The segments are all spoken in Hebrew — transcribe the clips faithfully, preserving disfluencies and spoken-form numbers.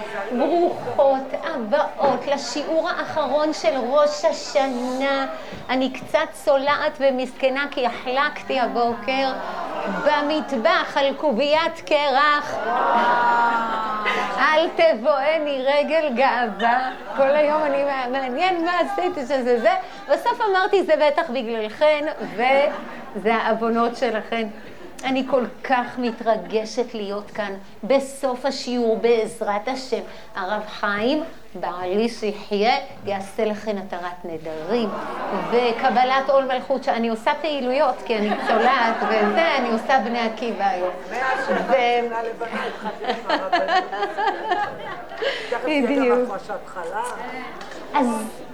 ברוכות הבאות לשיעור האחרון של ראש השנה. אני קצת צולעת ומסכנה כי החלקתי הבוקר במטבח על קוביית קרח. אל תבואני רגל גאווה. כל היום אני מעניין מה עשיתי שזה זה. בסוף אמרתי זה בטח בגללכן וזה העוונות שלכן. אני כל כך מתרגשת להיות כאן בסוף השיעור בעזרת השם. הרב חיים, בעלי שיחיה, יעשה לכן התרת נדרים וקבלת עול מלכות, שאני עושה פעילויות כי אני צולעת וזה, אני עושה בני עקיבא היום. בדיוק. אז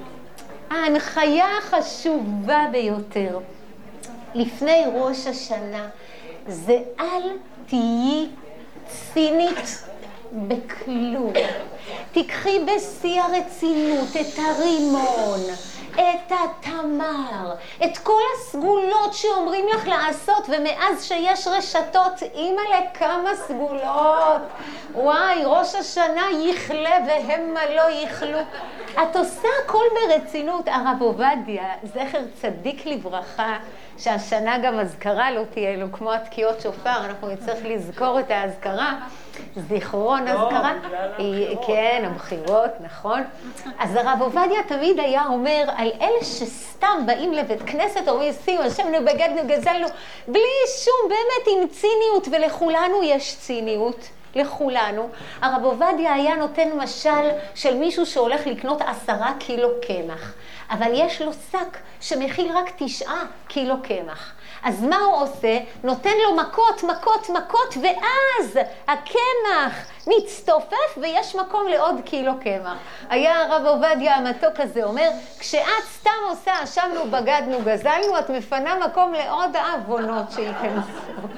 ההנחיה החשובה ביותר לפני ראש השנה זה אל תהיי צינית בכלום. תקחי בשיא הרצינות את הרימון, את התמר, את כל הסגולות שאומרים לך לעשות, ומאז שיש רשתות, אימא לכמה סגולות. וואי, ראש השנה יכלה והמה לא יכלו. את עושה הכל ברצינות. הרב עובדיה, זכר צדיק לברכה, שהשנה גם הזכרה לא תהיה לו, כמו התקיעות שופר, אנחנו נצטרך לזכור את ההזכרה, זיכרון הזכרה, כן, הבחירות, נכון. אז הרב עובדיה תמיד היה אומר על אלה שסתם באים לבית כנסת, אומרים, שימו, השמנו בגדנו, גזלנו, בלי שום, באמת עם ציניות, ולכולנו יש ציניות. לכולנו. הרב עובדיה היה נותן משל של מישהו שהולך לקנות עשרה קילו קמח, אבל יש לו שק שמכיל רק תשעה קילו קמח. אז מה הוא עושה? נותן לו מכות, מכות, מכות, ואז הקמח מצטופף ויש מקום לעוד קילו קמח. היה הרב עובדיה המתוק הזה אומר, כשאת סתם עושה, אשמנו, בגדנו, גזלנו, את מפנה מקום לעוד העוונות שיכנסו.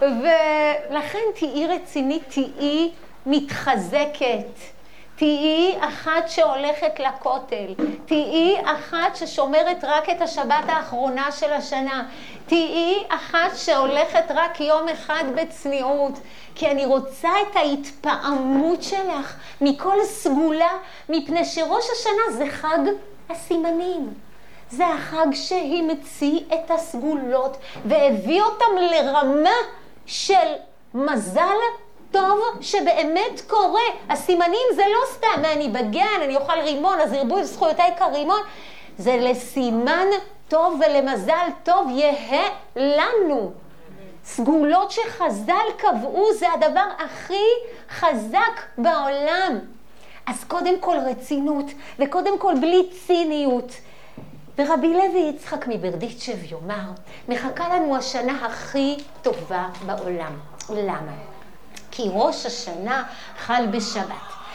ולכן תהיי רצינית, תהיי מתחזקת. תהיי אחת שהולכת לכותל, תהיי אחת ששומרת רק את השבת האחרונה של השנה, תהיי אחת שהולכת רק יום אחד בצניעות, כי אני רוצה את ההתפעמות שלך מכל סגולה, מפני שראש השנה זה חג הסימנים. זה החג שהמציא את הסגולות והביא אותם לרמה של מזל טוב שבאמת קורה. הסימנים זה לא סתם, אני בגן, אני אוכל רימון, אז ירבו זכויותיי כרימון. זה לסימן טוב ולמזל טוב יהיה לנו. סגולות שחז"ל קבעו זה הדבר הכי חזק בעולם. אז קודם כל רצינות, וקודם כל בלי ציניות. ורבי לוי יצחק מברדיצ'ב יאמר, מחכה לנו השנה הכי טובה בעולם. למה? כי ראש השנה חל בשבת,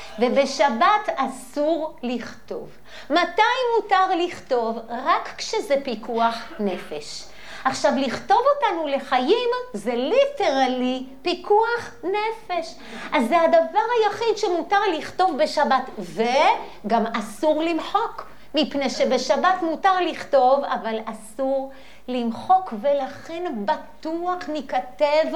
ובשבת אסור לכתוב. מתי מותר לכתוב? רק כשזה פיקוח נפש. עכשיו, לכתוב אותנו לחיים זה ליטרלי פיקוח נפש. אז זה הדבר היחיד שמותר לכתוב בשבת, וגם אסור למחוק. מפני שבשבת מותר לכתוב, אבל אסור למחוק, ולכן בטוח נכתב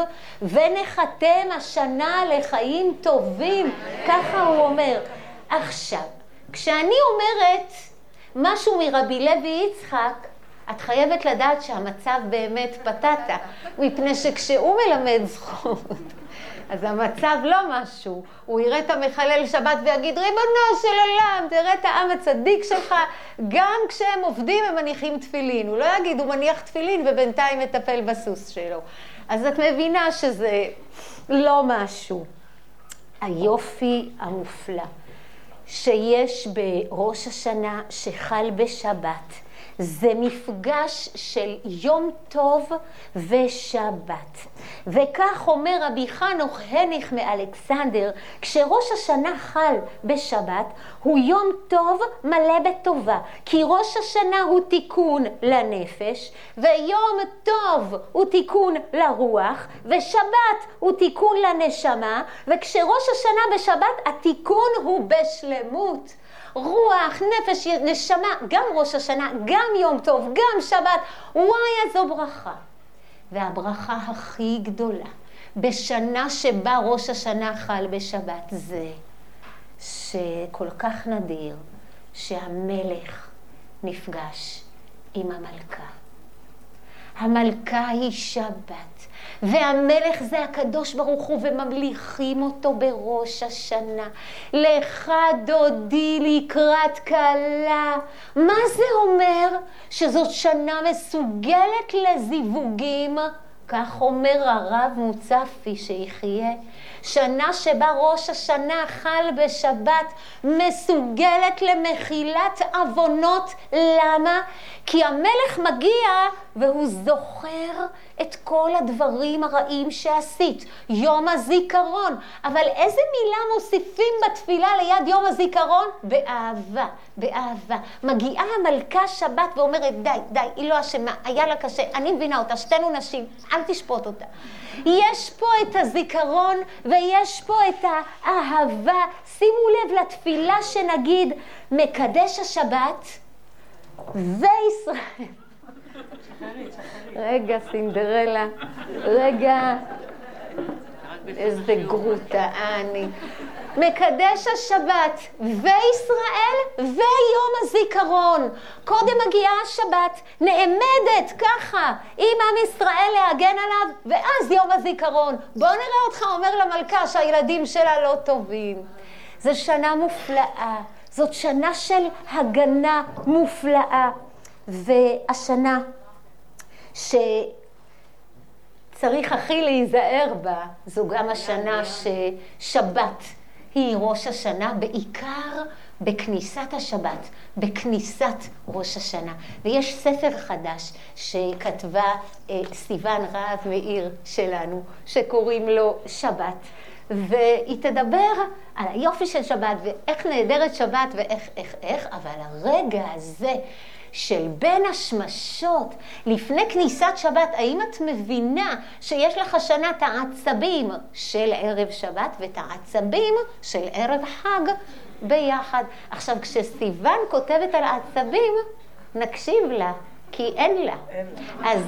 ונחתם השנה לחיים טובים. ככה הוא אומר. עכשיו, כשאני אומרת משהו מרבי לוי יצחק, את חייבת לדעת שהמצב באמת פתתה, מפני שכשהוא מלמד זכות, אז המצב לא משהו. הוא יראה את המחלל שבת ויגיד, ריבונו של עולם, תראה את העם הצדיק שלך, גם כשהם עובדים הם מניחים תפילין. הוא לא יגיד, הוא מניח תפילין ובינתיים מטפל בסוס שלו. אז את מבינה שזה לא משהו. היופי המופלא שיש בראש השנה שחל בשבת, זה מפגש של יום טוב ושבת. וכך אומר רבי חנוך הניך מאלכסנדר, כשראש השנה חל בשבת, הוא יום טוב מלא בטובה, כי ראש השנה הוא תיקון לנפש, ויום טוב הוא תיקון לרוח, ושבת הוא תיקון לנשמה, וכשראש השנה בשבת התיקון הוא בשלמות. רוח, נפש, נשמה, גם ראש השנה, גם יום טוב, גם שבת, וואי, איזו ברכה. והברכה הכי גדולה בשנה שבה ראש השנה חל בשבת זה שכל כך נדיר שהמלך נפגש עם המלכה. המלכה היא שבת, והמלך זה הקדוש ברוך הוא, וממליכים אותו בראש השנה. לך דודי לקראת קלה. מה זה אומר? שזאת שנה מסוגלת לזיווגים. כך אומר הרב מוצפי שיחיה. שנה שבה ראש השנה חל בשבת מסוגלת למחילת אבונות. למה? כי המלך מגיע והוא זוכר את כל הדברים הרעים שעשית. יום הזיכרון. אבל איזה מילה מוסיפים בתפילה ליד יום הזיכרון? באהבה, באהבה. מגיעה המלכה שבת ואומרת, די, די, היא לא אשמה, היה לה קשה, אני מבינה אותה, שתינו נשים, אל תשפוט אותה. יש פה את הזיכרון ויש פה את האהבה. שימו לב לתפילה שנגיד, מקדש השבת וישראל. רגע, סינדרלה, רגע, איזה גרוטה אני. מקדש השבת וישראל ויום הזיכרון. קודם מגיעה השבת, נעמדת ככה עם עם ישראל להגן עליו, ואז יום הזיכרון. בוא נראה אותך אומר למלכה שהילדים שלה לא טובים. זו שנה מופלאה, זאת שנה של הגנה מופלאה. והשנה שצריך הכי להיזהר בה, זו גם השנה ששבת היא ראש השנה, בעיקר בכניסת השבת, בכניסת ראש השנה. ויש ספר חדש שכתבה אה, סיוון רהב מאיר שלנו, שקוראים לו שבת. והיא תדבר על היופי של שבת, ואיך נהדרת שבת, ואיך, איך, איך, אבל הרגע הזה של בין השמשות, לפני כניסת שבת, האם את מבינה שיש לך שנה את העצבים של ערב שבת, ואת העצבים של ערב חג ביחד? עכשיו, כשסיוון כותבת על העצבים, נקשיב לה, כי אין לה. אז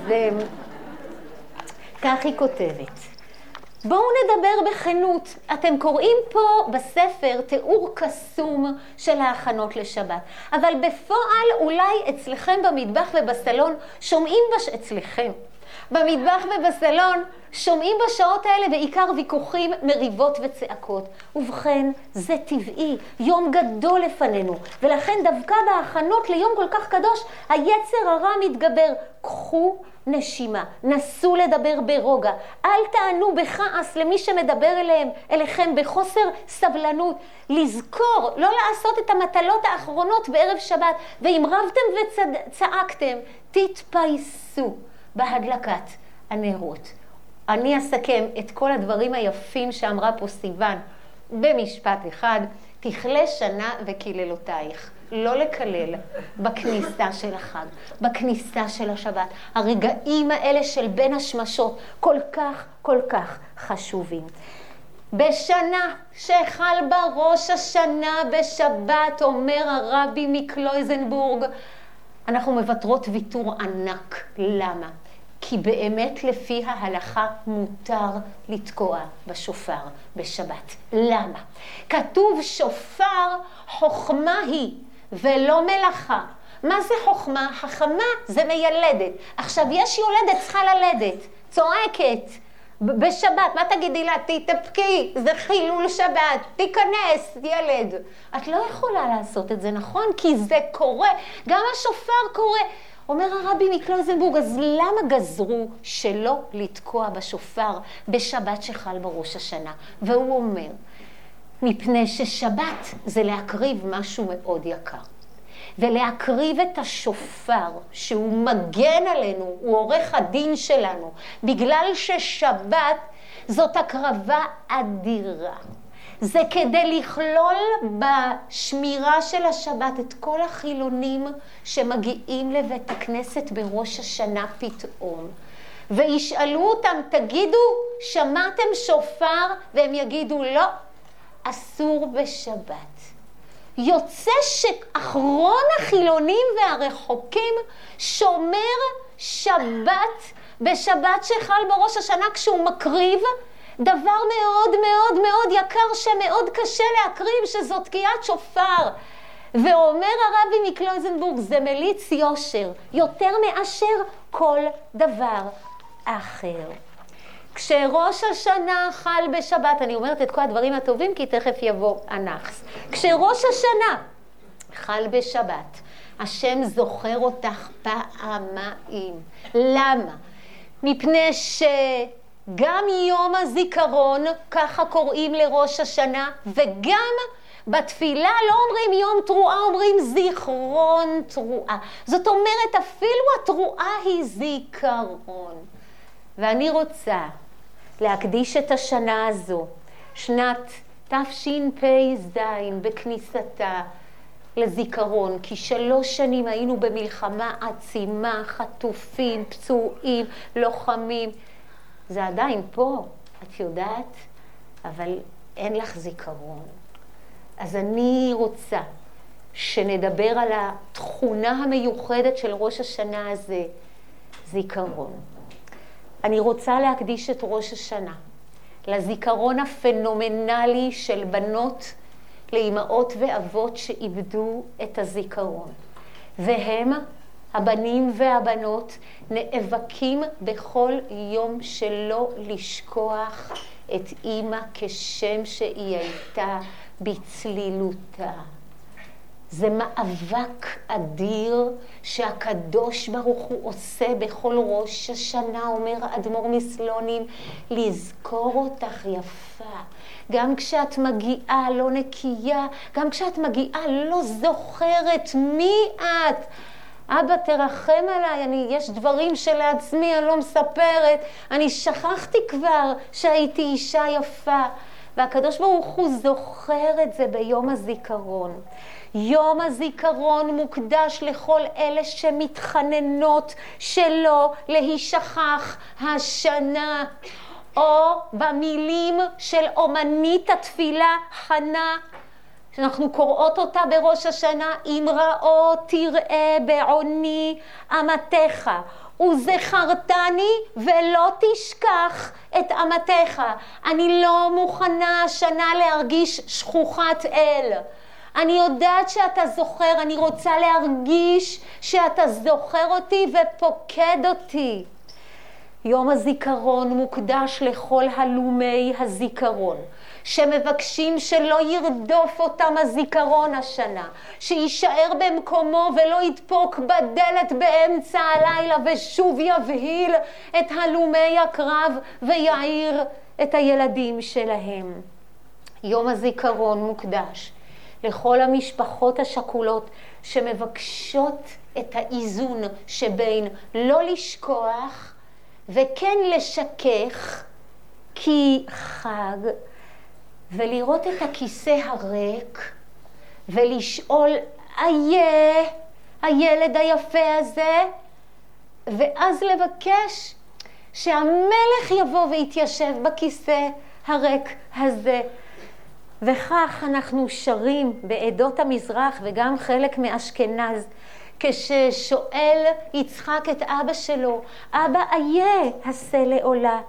כך היא כותבת. בואו נדבר בכנות. אתם קוראים פה בספר תיאור קסום של ההכנות לשבת. אבל בפועל אולי אצלכם במטבח ובסלון שומעים בש... אצלכם. במטבח ובסלון שומעים בשעות האלה בעיקר ויכוחים, מריבות וצעקות. ובכן, זה טבעי, יום גדול לפנינו. ולכן דווקא בהכנות ליום כל כך קדוש, היצר הרע מתגבר. קחו נשימה, נסו לדבר ברוגע, אל תענו בכעס למי שמדבר אליהם, אליכם בחוסר סבלנות. לזכור, לא לעשות את המטלות האחרונות בערב שבת, ואם רבתם וצעקתם, תתפייסו בהדלקת הנרות. אני אסכם את כל הדברים היפים שאמרה פה סיוון במשפט אחד. תכלה שנה וקללותייך. לא לקלל בכניסה של החג, בכניסה של השבת. הרגעים האלה של בין השמשות כל כך כל כך חשובים. בשנה שחל בראש השנה בשבת, אומר הרבי מקלויזנבורג, אנחנו מבטרות ויתור ענק. למה? כי באמת לפי ההלכה מותר לתקוע בשופר בשבת. למה? כתוב שופר חוכמה היא ולא מלאכה. מה זה חוכמה? חכמה זה מיילדת. עכשיו יש יולדת צריכה ללדת, צועקת בשבת, מה תגידי לה? תתאפקי, זה חילול שבת, תיכנס ילד. את לא יכולה לעשות את זה, נכון? כי זה קורה, גם השופר קורה. אומר הרבי מקלויזנבורג, אז למה גזרו שלא לתקוע בשופר בשבת שחל בראש השנה? והוא אומר, מפני ששבת זה להקריב משהו מאוד יקר. ולהקריב את השופר שהוא מגן עלינו, הוא עורך הדין שלנו, בגלל ששבת זאת הקרבה אדירה. זה כדי לכלול בשמירה של השבת את כל החילונים שמגיעים לבית הכנסת בראש השנה פתאום. וישאלו אותם, תגידו, שמעתם שופר? והם יגידו, לא, אסור בשבת. יוצא שאחרון החילונים והרחוקים שומר שבת בשבת שחל בראש השנה כשהוא מקריב, דבר מאוד מאוד מאוד יקר שמאוד קשה להקריב, שזאת תקיעת שופר. ואומר הרבי מקלויזנבורג, זה מליץ יושר, יותר מאשר כל דבר אחר. כשראש השנה חל בשבת, אני אומרת את כל הדברים הטובים כי תכף יבוא הנחס. כשראש השנה חל בשבת, השם זוכר אותך פעמיים. למה? מפני שגם יום הזיכרון, ככה קוראים לראש השנה, וגם בתפילה לא אומרים יום תרועה, אומרים זיכרון תרועה. זאת אומרת, אפילו התרועה היא זיכרון. ואני רוצה להקדיש את השנה הזו, שנת תשפ"ז, בכניסתה לזיכרון, כי שלוש שנים היינו במלחמה עצימה, חטופים, פצועים, לוחמים. זה עדיין פה, את יודעת, אבל אין לך זיכרון. אז אני רוצה שנדבר על התכונה המיוחדת של ראש השנה הזה, זיכרון. אני רוצה להקדיש את ראש השנה לזיכרון הפנומנלי של בנות לאמהות ואבות שאיבדו את הזיכרון. והם, הבנים והבנות, נאבקים בכל יום שלא לשכוח את אמא כשם שהיא הייתה בצלילותה. זה מאבק אדיר שהקדוש ברוך הוא עושה בכל ראש השנה, אומר אדמו"ר מסלונים, לזכור אותך יפה. גם כשאת מגיעה לא נקייה, גם כשאת מגיעה לא זוכרת מי את. אבא תרחם עליי, אני, יש דברים שלעצמי אני לא מספרת, אני שכחתי כבר שהייתי אישה יפה. והקדוש ברוך הוא זוכר את זה ביום הזיכרון. יום הזיכרון מוקדש לכל אלה שמתחננות שלא להישכח השנה. או במילים של אומנית התפילה חנה, שאנחנו קוראות אותה בראש השנה, אמראו תראה בעוני אמתך, וזכרתני ולא תשכח את אמתך. אני לא מוכנה השנה להרגיש שכוחת אל. אני יודעת שאתה זוכר, אני רוצה להרגיש שאתה זוכר אותי ופוקד אותי. יום הזיכרון מוקדש לכל הלומי הזיכרון, שמבקשים שלא ירדוף אותם הזיכרון השנה, שישאר במקומו ולא ידפוק בדלת באמצע הלילה ושוב יבהיל את הלומי הקרב ויעיר את הילדים שלהם. יום הזיכרון מוקדש לכל המשפחות השכולות שמבקשות את האיזון שבין לא לשכוח וכן לשכך, כי חג, ולראות את הכיסא הריק ולשאול, איה, הילד היפה הזה, ואז לבקש שהמלך יבוא ויתיישב בכיסא הריק הזה. וכך אנחנו שרים בעדות המזרח וגם חלק מאשכנז, כששואל יצחק את אבא שלו, אבא איה הסה לעולה,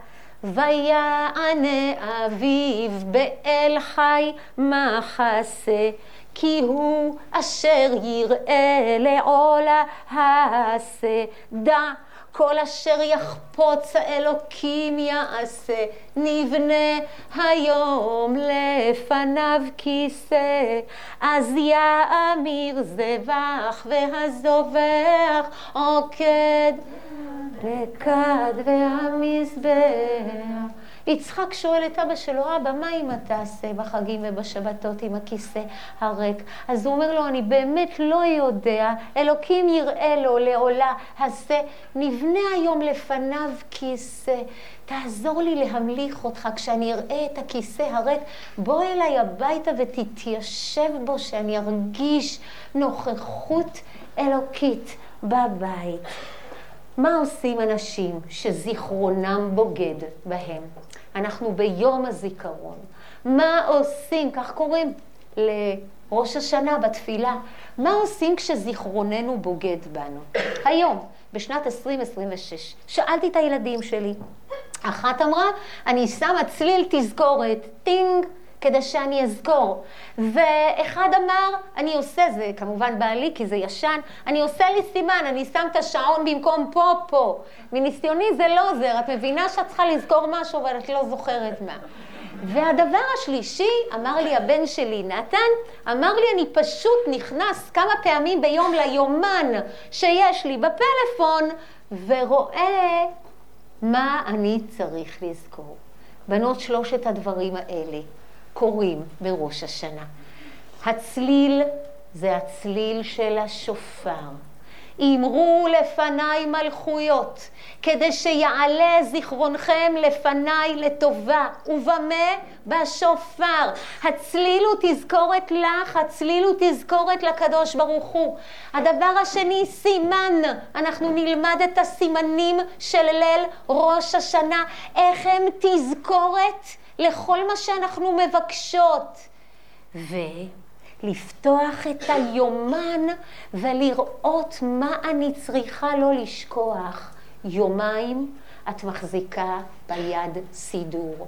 ויענה אביו באל חי מחסה, כי הוא אשר יראה לעולה הסה, דע כל אשר יחפוץ האלוקים יעשה, נבנה היום לפניו כיסא, אז יאמיר זבח והזובח עוקד לכד והמזבח. יצחק שואל את אבא שלו, אבא, מה אם אתה תעשה בחגים ובשבתות עם הכיסא הריק? אז הוא אומר לו, אני באמת לא יודע, אלוקים יראה לו לעולה הזה, נבנה היום לפניו כיסא, תעזור לי להמליך אותך כשאני אראה את הכיסא הריק, בוא אליי הביתה ותתיישב בו, שאני ארגיש נוכחות אלוקית בבית. מה עושים אנשים שזיכרונם בוגד בהם? אנחנו ביום הזיכרון. מה עושים? כך קוראים לראש השנה בתפילה. מה עושים כשזיכרוננו בוגד בנו? היום, בשנת עשרים עשרים ושש, שאלתי את הילדים שלי, אחת אמרה, אני שמה צליל תזכורת, טינג, כדי שאני אזכור. ואחד אמר, אני עושה זה, כמובן בעלי, כי זה ישן, אני עושה לי סימן, אני שם את השעון במקום פה, פה. מניסיוני זה לא עוזר, את מבינה שאת צריכה לזכור משהו, אבל את לא זוכרת מה. והדבר השלישי, אמר לי הבן שלי, נתן, אמר לי, אני פשוט נכנס כמה פעמים ביום ליומן שיש לי בפלאפון, ורואה מה אני צריך לזכור. בנות, שלושת הדברים האלה קוראים בראש השנה. הצליל זה הצליל של השופר. אמרו לפניי מלכויות, כדי שיעלה זיכרונכם לפניי לטובה. ובמה? בשופר. הצליל הוא תזכורת לך, הצליל הוא תזכורת לקדוש ברוך הוא. הדבר השני, סימן. אנחנו נלמד את הסימנים של ליל ראש השנה. איך הם תזכורת לכל מה שאנחנו מבקשות. ו... לפתוח את היומן ולראות מה אני צריכה לא לשכוח. יומיים את מחזיקה ביד סידור.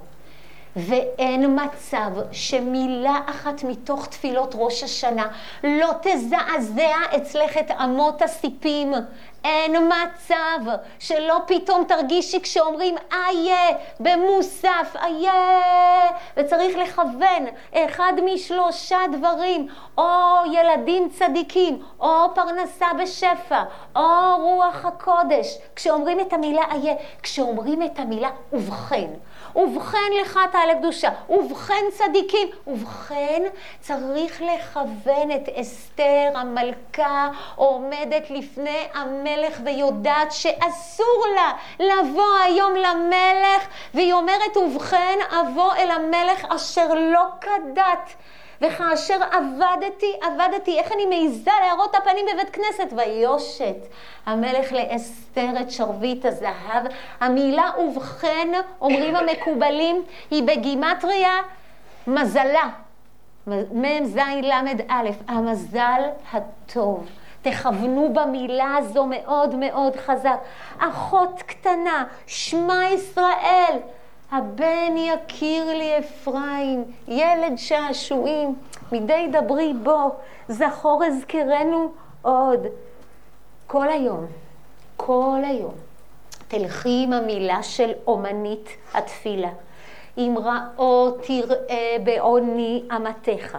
ואין מצב שמילה אחת מתוך תפילות ראש השנה לא תזעזע אצלך את אמות הסיפים. אין מצב שלא פתאום תרגישי כשאומרים איה במוסף, איה, וצריך לכוון אחד משלושה דברים, או ילדים צדיקים, או פרנסה בשפע, או רוח הקודש. כשאומרים את המילה איה, כשאומרים את המילה ובכן, ובכן לך תעלה קדושה, ובכן צדיקים, ובכן צריך לכוון את אסתר המלכה עומדת לפני המלך ויודעת שאסור לה לבוא היום למלך, והיא אומרת ובכן אבוא אל המלך אשר לא כדת, וכאשר עבדתי, עבדתי, איך אני מעיזה להראות הפנים בבית כנסת? ויושת המלך לאסתר את שרביט הזהב. המילה ובכן, אומרים המקובלים, היא בגימטריה מזלה. מם זין למד א', המזל הטוב. תכוונו במילה הזו מאוד מאוד חזק. אחות קטנה, שמה ישראל. הבן יכיר לי אפרים, ילד שעשועים, מדי דברי בו, זכור הזכרנו עוד. כל היום, כל היום, תלכי עם המילה של אומנית התפילה. אם ראו תראה בעוני אמתך,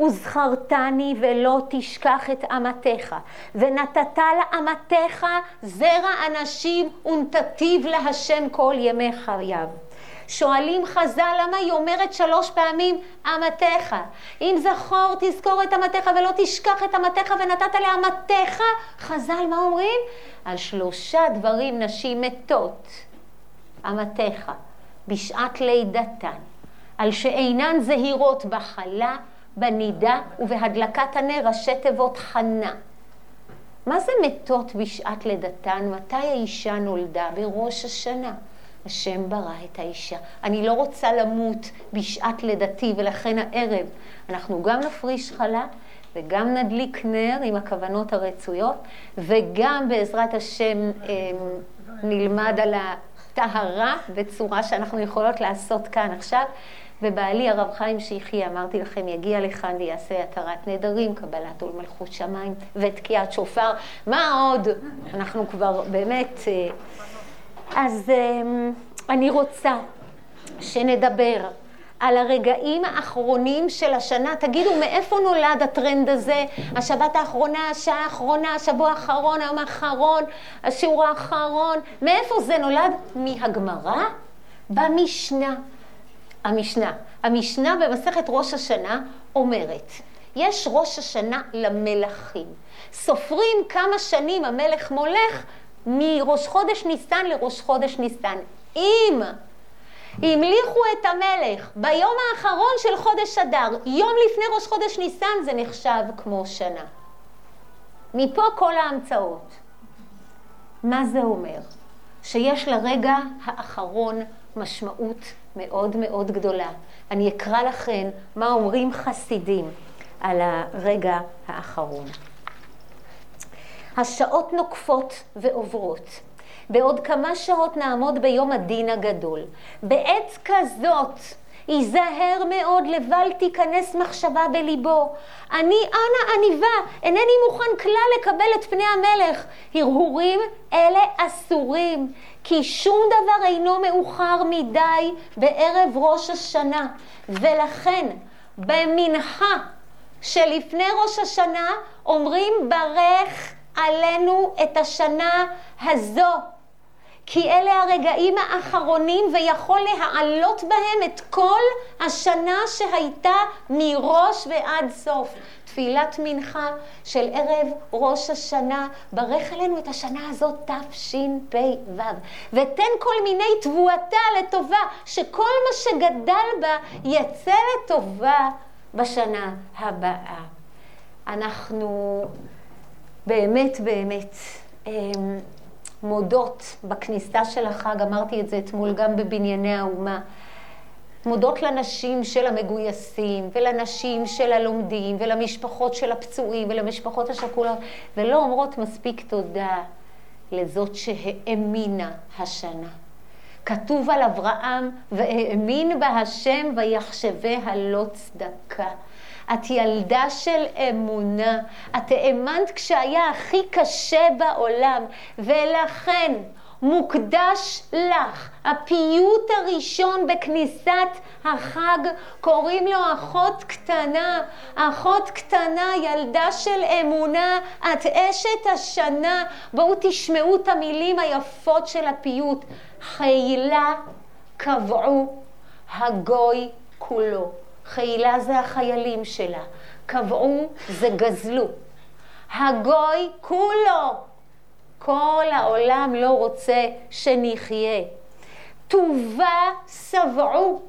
וזכרתני ולא תשכח את אמתך, ונתת לאמתך זרע אנשים ונתתיו להשם כל ימי חייו. שואלים חז"ל למה היא אומרת שלוש פעמים אמתך. אם זכור תזכור את אמתך ולא תשכח את אמתך ונתת לאמתך. חז"ל מה אומרים? על שלושה דברים נשים מתות. אמתך בשעת לידתן, על שאינן זהירות בחלה, בנידה ובהדלקת הנר, ראשי תיבות חנה. מה זה מתות בשעת לידתן? מתי האישה נולדה? בראש השנה. השם ברא את האישה. אני לא רוצה למות בשעת לידתי, ולכן הערב אנחנו גם נפריש חלה וגם נדליק נר עם הכוונות הרצויות, וגם בעזרת השם נלמד על הטהרה בצורה שאנחנו יכולות לעשות כאן עכשיו. ובעלי הרב חיים שיחיה, אמרתי לכם, יגיע לכאן ויעשה התרת נדרים, קבלת עול מלכות שמיים ותקיעת שופר. מה עוד? אנחנו כבר באמת... אז אני רוצה שנדבר על הרגעים האחרונים של השנה. תגידו, מאיפה נולד הטרנד הזה? השבת האחרונה, השעה האחרונה, השבוע האחרון, היום האחרון, השיעור האחרון. מאיפה זה נולד? מהגמרא במשנה. המשנה. המשנה במסכת ראש השנה אומרת, יש ראש השנה למלכים. סופרים כמה שנים המלך מולך, מראש חודש ניסן לראש חודש ניסן. אם המליכו את המלך ביום האחרון של חודש אדר, יום לפני ראש חודש ניסן, זה נחשב כמו שנה. מפה כל ההמצאות. מה זה אומר? שיש לרגע האחרון משמעות מאוד מאוד גדולה. אני אקרא לכם מה אומרים חסידים על הרגע האחרון. השעות נוקפות ועוברות, בעוד כמה שעות נעמוד ביום הדין הגדול. בעת כזאת, ייזהר מאוד לבל תיכנס מחשבה בליבו. אני אנה עניבה, אינני מוכן כלל לקבל את פני המלך. הרהורים אלה אסורים, כי שום דבר אינו מאוחר מדי בערב ראש השנה. ולכן במנחה שלפני ראש השנה אומרים ברך עלינו את השנה הזו. כי אלה הרגעים האחרונים ויכול להעלות בהם את כל השנה שהייתה מראש ועד סוף. תפילת מנחה של ערב ראש השנה, ברך עלינו את השנה הזאת תשפ"ו. ותן כל מיני תבואתה לטובה, שכל מה שגדל בה יצא לטובה בשנה הבאה. אנחנו באמת באמת מודות בכניסה של החג, אמרתי את זה אתמול גם בבנייני האומה, מודות לנשים של המגויסים ולנשים של הלומדים ולמשפחות של הפצועים ולמשפחות השכולות, ולא אומרות מספיק תודה לזאת שהאמינה השנה. כתוב על אברהם, והאמין בה השם ויחשביה לא צדקה. את ילדה של אמונה, את האמנת כשהיה הכי קשה בעולם, ולכן מוקדש לך הפיוט הראשון בכניסת החג, קוראים לו אחות קטנה. אחות קטנה, ילדה של אמונה, את אשת השנה. בואו תשמעו את המילים היפות של הפיוט. חילה קבעו הגוי כולו. חילה זה החיילים שלה, קבעו זה גזלו. הגוי כולו, כל העולם לא רוצה שנחיה. טובה סבעו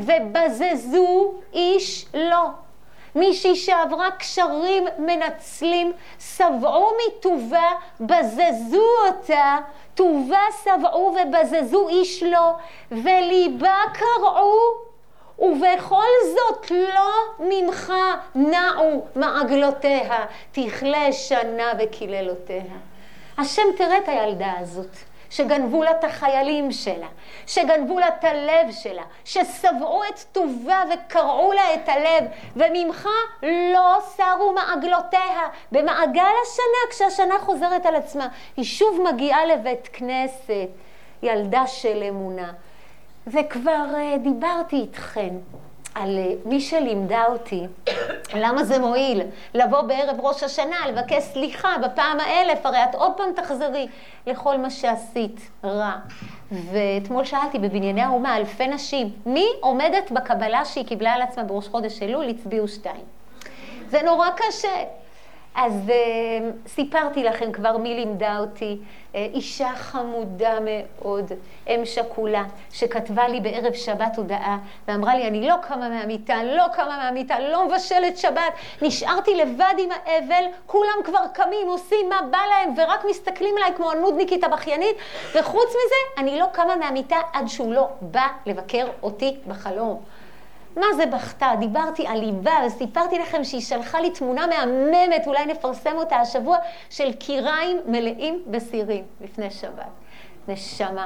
ובזזו איש לא. מישהי שעברה קשרים מנצלים, סבעו מטובה, בזזו אותה. טובה סבעו ובזזו איש לא, וליבה קרעו, ובכל זאת לא ממך נעו מעגלותיה, תכלה שנה וקיללותיה. השם תראה את הילדה הזאת, שגנבו לה את החיילים שלה, שגנבו לה את הלב שלה, שסבעו את טובה וקרעו לה את הלב, וממך לא סרו מעגלותיה. במעגל השנה, כשהשנה חוזרת על עצמה, היא שוב מגיעה לבית כנסת, ילדה של אמונה. וכבר דיברתי איתכן על מי שלימדה אותי, למה זה מועיל לבוא בערב ראש השנה, לבקש סליחה בפעם האלף, הרי את עוד פעם תחזרי לכל מה שעשית רע. ואתמול שאלתי בבנייני האומה אלפי נשים, מי עומדת בקבלה שהיא קיבלה על עצמה בראש חודש אלול? הצביעו שתיים. זה נורא קשה. אז uh, סיפרתי לכם כבר מי לימדה אותי, uh, אישה חמודה מאוד, אם שכולה, שכתבה לי בערב שבת הודעה, ואמרה לי, אני לא קמה מהמיטה, לא קמה מהמיטה, לא מבשלת שבת, נשארתי לבד עם האבל, כולם כבר קמים, עושים מה בא להם, ורק מסתכלים עליי כמו הנודניקית הבכיינית, וחוץ מזה, אני לא קמה מהמיטה עד שהוא לא בא לבקר אותי בחלום. מה זה בכתה? דיברתי על ליבה, וסיפרתי לכם שהיא שלחה לי תמונה מהממת, אולי נפרסם אותה השבוע, של קיריים מלאים בסירים לפני שבת. נשמה.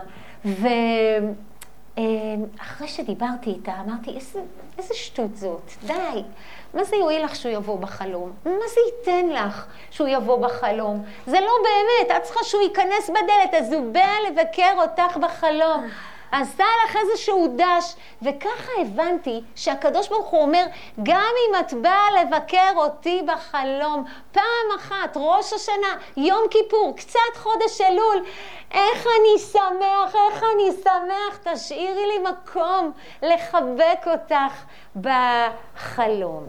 ואחרי שדיברתי איתה, אמרתי, איזה, איזה שטות זאת, די. מה זה יועיל לך שהוא יבוא בחלום? מה זה ייתן לך שהוא יבוא בחלום? זה לא באמת, את צריכה שהוא ייכנס בדלת, אז הוא בא לבקר אותך בחלום. עשה לך איזשהו דש, וככה הבנתי שהקדוש ברוך הוא אומר, גם אם את באה לבקר אותי בחלום, פעם אחת, ראש השנה, יום כיפור, קצת חודש אלול, איך אני שמח, איך אני שמח, תשאירי לי מקום לחבק אותך בחלום.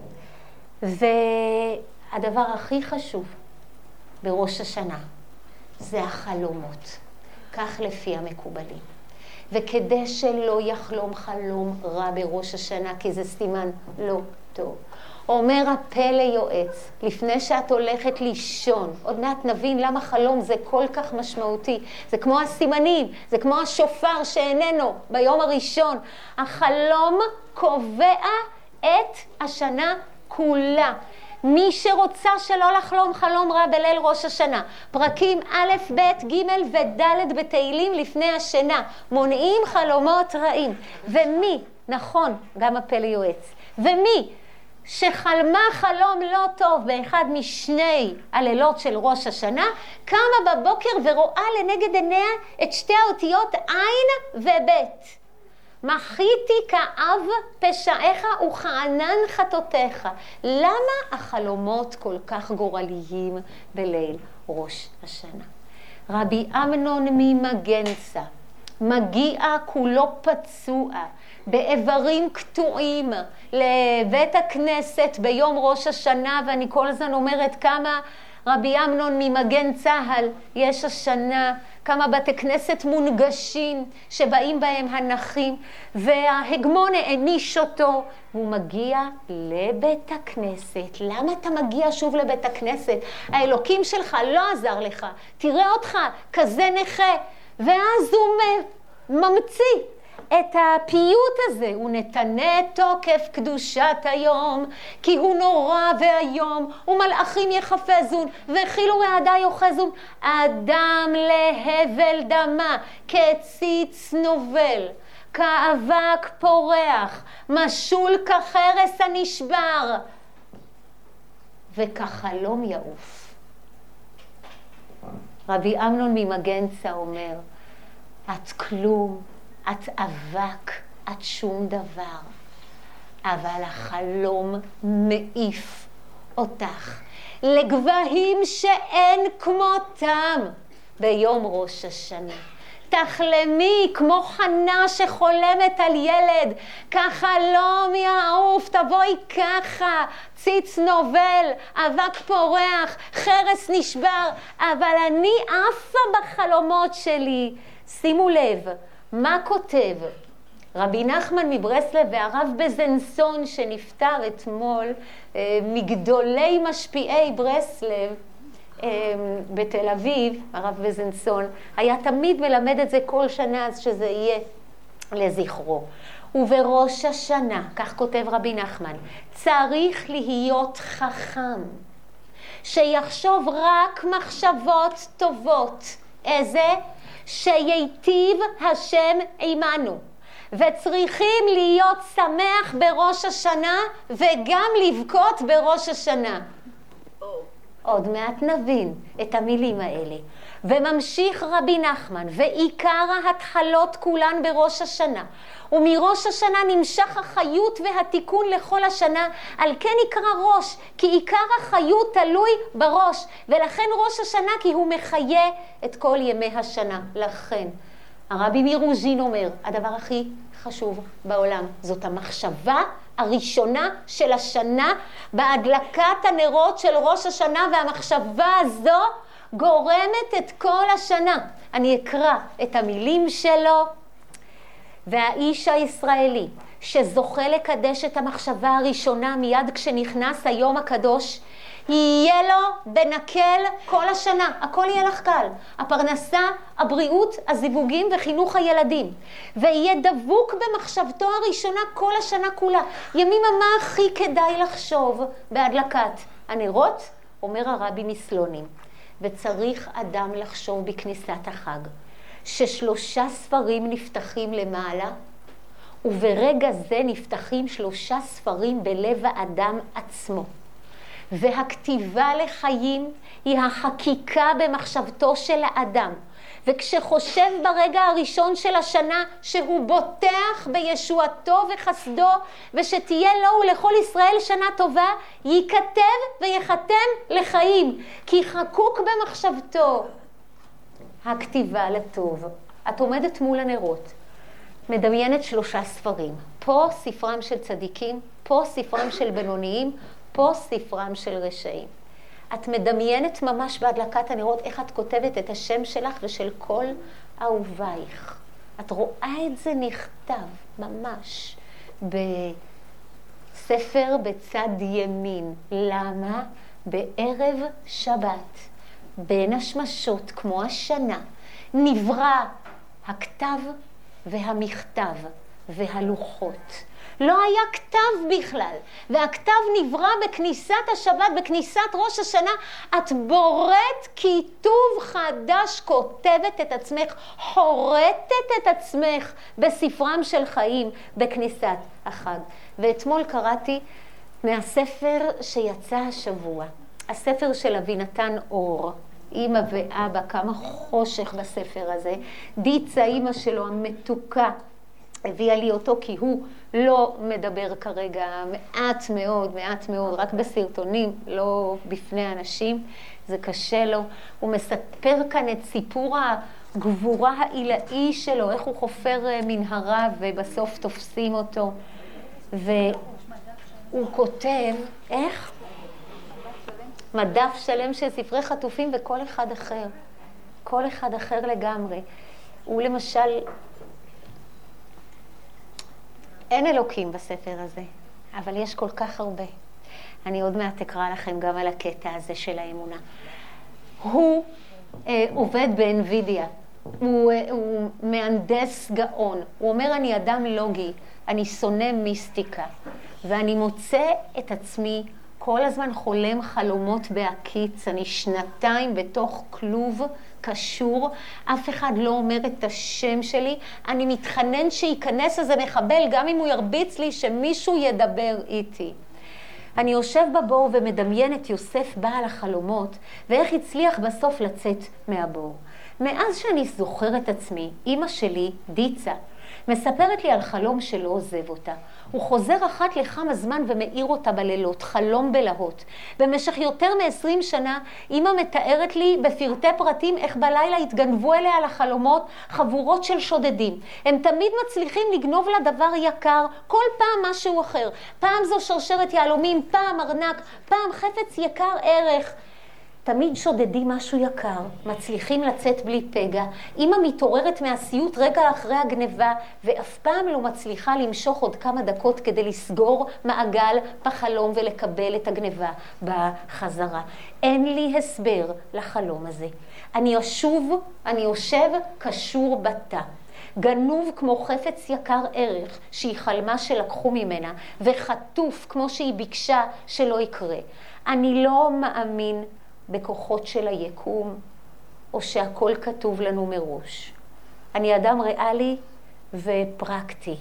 והדבר הכי חשוב בראש השנה, זה החלומות, כך לפי המקובלים. וכדי שלא יחלום חלום רע בראש השנה, כי זה סימן לא טוב. אומר הפה ליועץ, לפני שאת הולכת לישון, עוד מעט נבין למה חלום זה כל כך משמעותי. זה כמו הסימנים, זה כמו השופר שאיננו ביום הראשון. החלום קובע את השנה כולה. מי שרוצה שלא לחלום חלום רע בליל ראש השנה, פרקים א', ב', ג' וד' בתהילים לפני השינה, מונעים חלומות רעים. ומי, נכון, גם הפלא יועץ, ומי שחלמה חלום לא טוב באחד משני הלילות של ראש השנה, קמה בבוקר ורואה לנגד עיניה את שתי האותיות עין ובית. מחיתי כאב פשעיך וכענן חטאותיך. למה החלומות כל כך גורליים בליל ראש השנה? רבי אמנון ממגנצה מגיע כולו פצוע, באיברים קטועים, לבית הכנסת ביום ראש השנה, ואני כל הזמן אומרת כמה רבי אמנון ממגן צהל יש השנה, כמה בתי כנסת מונגשים שבאים בהם הנחים, וההגמון העניש אותו, הוא מגיע לבית הכנסת. למה אתה מגיע שוב לבית הכנסת? האלוקים שלך לא עזר לך, תראה אותך כזה נכה. ואז הוא ממציא את הפיוט הזה, הוא נתנה תוקף קדושת היום, כי הוא נורא והיום, ומלאכים יחפזון, וכילו רעדה יוחזון, אדם להבל דמה, כציץ נובל, כאבק פורח, משול כחרס הנשבר, וכחלום יעוף. רבי אמנון ממגנצה אומר, את כלום, את אבק, את שום דבר, אבל החלום מעיף אותך לגבהים שאין כמותם ביום ראש השנה. תחלמי כמו חנה שחולמת על ילד, כחלום יעוף, תבואי ככה, ציץ נובל, אבק פורח, חרס נשבר, אבל אני עפה בחלומות שלי. שימו לב, מה כותב רבי נחמן מברסלב והרב בזנסון שנפטר אתמול, מגדולי משפיעי ברסלב בתל אביב, הרב בזנסון, היה תמיד מלמד את זה כל שנה, אז שזה יהיה לזכרו. ובראש השנה, כך כותב רבי נחמן, צריך להיות חכם, שיחשוב רק מחשבות טובות. איזה? שייטיב השם עמנו, וצריכים להיות שמח בראש השנה וגם לבכות בראש השנה. oh. עוד מעט נבין את המילים האלה. וממשיך רבי נחמן, ועיקר ההתחלות כולן בראש השנה, ומראש השנה נמשך החיות והתיקון לכל השנה, על כן יקרא ראש, כי עיקר החיות תלוי בראש, ולכן ראש השנה כי הוא מחיה את כל ימי השנה. לכן הרבי מרוז'ין אומר, הדבר הכי חשוב בעולם זאת המחשבה הראשונה של השנה בהדלקת הנרות של ראש השנה, והמחשבה הזו גורמת את כל השנה. אני אקרא את המילים שלו. והאיש הישראלי שזוכה לקדש את המחשבה הראשונה מיד כשנכנס היום הקדוש, יהיה לו בנקל כל השנה, הכל יהיה לך קל, הפרנסה, הבריאות, הזיווגים וחינוך הילדים, ויהיה דבוק במחשבתו הראשונה כל השנה כולה. ימימה מה הכי כדאי לחשוב בהדלקת הנרות? אומר הרבי מסלונים, וצריך אדם לחשוב בכניסת החג ששלושה ספרים נפתחים למעלה, וברגע זה נפתחים שלושה ספרים בלב האדם עצמו. והכתיבה לחיים היא החקיקה במחשבתו של האדם. וכשחושב ברגע הראשון של השנה שהוא בוטח בישועתו וחסדו, ושתהיה לו ולכל ישראל שנה טובה, ייכתב ויחתם לחיים, כי חקוק במחשבתו הכתיבה לטוב. את עומדת מול הנרות, מדמיינת שלושה ספרים. פה ספרם של צדיקים, פה ספרם של בינוניים, פה ספרם של רשעים. את מדמיינת ממש בהדלקת הנרות איך את כותבת את השם שלך ושל כל אהובייך. את רואה את זה נכתב ממש בספר בצד ימין. למה? בערב שבת, בין השמשות כמו השנה, נברא הכתב והמכתב והלוחות. לא היה כתב בכלל, והכתב נברא בכניסת השבת, בכניסת ראש השנה. את בוראת כיתוב חדש, כותבת את עצמך, חורטת את עצמך בספרם של חיים בכניסת החג. ואתמול קראתי מהספר שיצא השבוע, הספר של אבינתן אור, אמא ואבא, כמה חושך בספר הזה. דיצה, אמא שלו המתוקה, הביאה לי אותו כי הוא לא מדבר כרגע, מעט מאוד, מעט מאוד, רק בסרטונים, לא בפני אנשים, זה קשה לו. הוא מספר כאן את סיפור הגבורה העילאי שלו, איך הוא חופר מנהרה ובסוף תופסים אותו. והוא כותב, איך? מדף שלם של ספרי חטופים וכל אחד אחר. כל אחד אחר לגמרי. הוא למשל, אין אלוקים בספר הזה, אבל יש כל כך הרבה. אני עוד מעט אקרא לכם גם על הקטע הזה של האמונה. הוא אה, עובד באנווידיה. הוא, אה, הוא מהנדס גאון. הוא אומר, אני אדם לוגי, אני שונא מיסטיקה, ואני מוצא את עצמי כל הזמן חולם חלומות בהקיץ. אני שנתיים בתוך כלוב קשור, אף אחד לא אומר את השם שלי, אני מתחנן שייכנס איזה מחבל, גם אם הוא ירביץ לי, שמישהו ידבר איתי. אני יושב בבור ומדמיין את יוסף בעל החלומות, ואיך הצליח בסוף לצאת מהבור. מאז שאני זוכרת עצמי, אמא שלי, דיצה, מספרת לי על חלום שלא עוזב אותה. הוא חוזר אחת לכמה זמן ומאיר אותה בלילות, חלום בלהות. במשך יותר מ-עשרים שנה, אמא מתארת לי בפרטי פרטים איך בלילה התגנבו אליה לחלומות חבורות של שודדים. הם תמיד מצליחים לגנוב לה דבר יקר, כל פעם משהו אחר. פעם זו שרשרת יהלומים, פעם ארנק, פעם חפץ יקר ערך. תמיד שודדים משהו יקר, מצליחים לצאת בלי פגע. אמא מתעוררת מהסיוט רגע אחרי הגניבה, ואף פעם לא מצליחה למשוך עוד כמה דקות כדי לסגור מעגל בחלום ולקבל את הגניבה בחזרה. אין לי הסבר לחלום הזה. אני יושב, אני יושב קשור בתא. גנוב כמו חפץ יקר ערך שהיא חלמה שלקחו ממנה, וחטוף כמו שהיא ביקשה שלא יקרה. אני לא מאמין בכוחות של היקום, או שהכל כתוב לנו מראש. אני אדם ריאלי ופרקטי,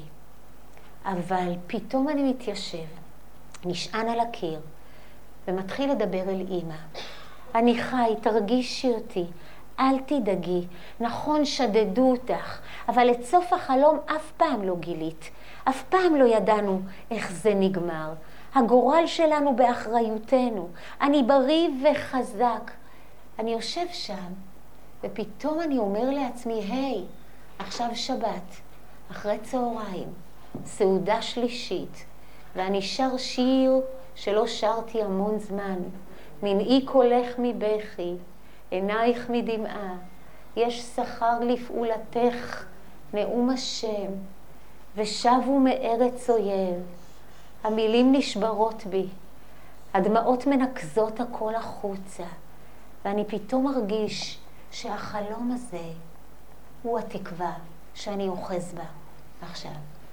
אבל פתאום אני מתיישב, נשען על הקיר, ומתחיל לדבר אל אמא. אני חי, תרגישי אותי, אל תדאגי, נכון שדדו אותך, אבל את סוף החלום אף פעם לא גילית, אף פעם לא ידענו איך זה נגמר. הגורל שלנו באחריותנו. אני בריא וחזק. אני יושב שם, ופתאום אני אומר לעצמי, היי, עכשיו שבת, אחרי צהריים, סעודה שלישית, ואני שר שיר שלא שרתי המון זמן. מנעי קולך מבכי, עינייך מדמעה, יש שכר לפעולתך, נאום השם, ושבו מארץ אויב. המילים נשברות בי, הדמעות מנקזות הכל החוצה, ואני פתאום מרגיש שהחלום הזה הוא התקווה שאני אוחז בה עכשיו.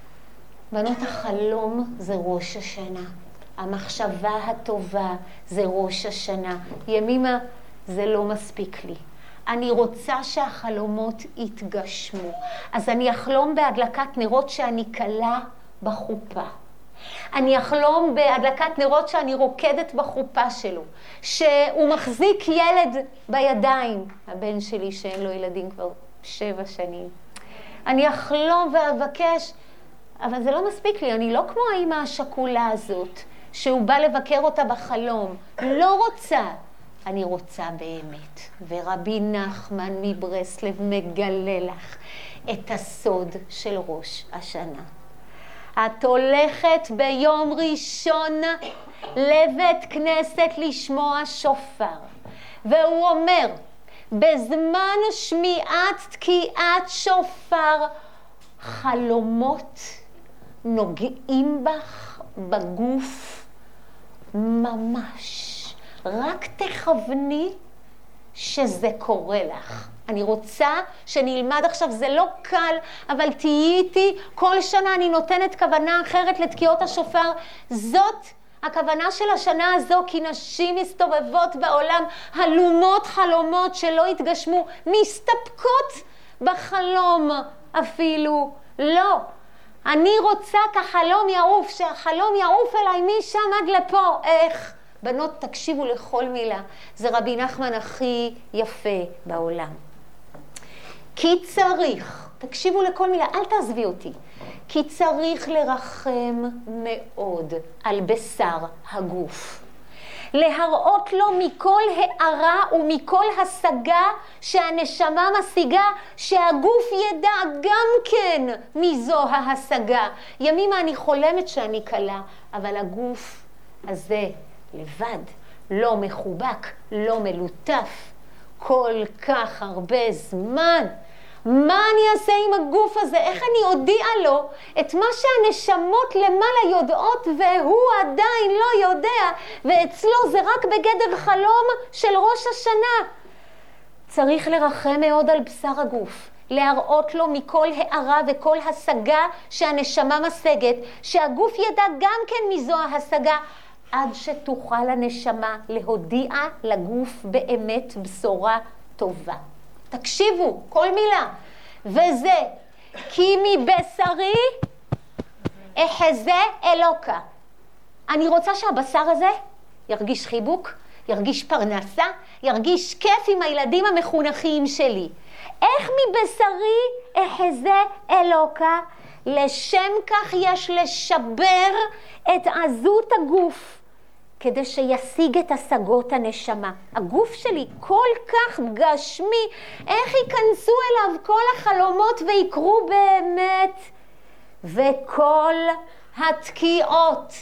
בנות, החלום זה ראש השנה, המחשבה הטובה זה ראש השנה. ימימה, זה לא מספיק לי. אני רוצה שהחלומות יתגשמו, אז אני אחלום בהדלקת נרות שאני קלה בחופה. אני אחלום בהדלקת נרות שאני רוקדת בחופה שלו, שהוא מחזיק ילד בידיים, הבן שלי שאין לו ילדים כבר שבע שנים. אני אחלום ואבקש, אבל זה לא מספיק לי, אני לא כמו האמא השכולה הזאת, שהוא בא לבקר אותה בחלום. לא רוצה, אני רוצה באמת. ורבי נחמן מברסלב מגלה לך את הסוד של ראש השנה. את הולכת ביום ראשון לבית כנסת לשמוע שופר, והוא אומר, בזמן שמיעת תקיעת שופר, חלומות נוגעים בך בגוף ממש. רק תכווני שזה קורה לך. אני רוצה שנלמד עכשיו, זה לא קל, אבל תהיי איתי, כל שנה אני נותנת כוונה אחרת לתקיעות השופר. זאת הכוונה של השנה הזו, כי נשים מסתובבות בעולם, הלומות חלומות שלא התגשמו, מסתפקות בחלום אפילו. לא, אני רוצה כחלום יעוף, שהחלום יעוף אליי משם עד לפה. איך? בנות, תקשיבו לכל מילה. זה רבי נחמן הכי יפה בעולם. כי צריך, תקשיבו לכל מילה, אל תעזבי אותי. כי צריך לרחם מאוד על בשר הגוף. להראות לו מכל הערה ומכל השגה שהנשמה משיגה, שהגוף ידע גם כן מזו ההשגה. ימימה אני חולמת שאני קלה, אבל הגוף הזה לבד, לא מחובק, לא מלוטף, כל כך הרבה זמן. מה אני אעשה עם הגוף הזה? איך אני אודיע לו את מה שהנשמות למעלה יודעות והוא עדיין לא יודע, ואצלו זה רק בגדר חלום של ראש השנה? צריך לרחם מאוד על בשר הגוף, להראות לו מכל הערה וכל השגה שהנשמה משגת, שהגוף ידע גם כן מזו ההשגה, עד שתוכל הנשמה להודיע לגוף באמת בשורה טובה. תקשיבו, כל מילה. וזה, כי מבשרי אחזה אלוקה. אני רוצה שהבשר הזה ירגיש חיבוק, ירגיש פרנסה, ירגיש כיף עם הילדים המחונכים שלי. איך מבשרי אחזה אלוקה? לשם כך יש לשבר את עזות הגוף, כדי שישיג את השגות הנשמה. הגוף שלי כל כך גשמי, איך ייכנסו אליו כל החלומות ויקרו באמת? וכל התקיעות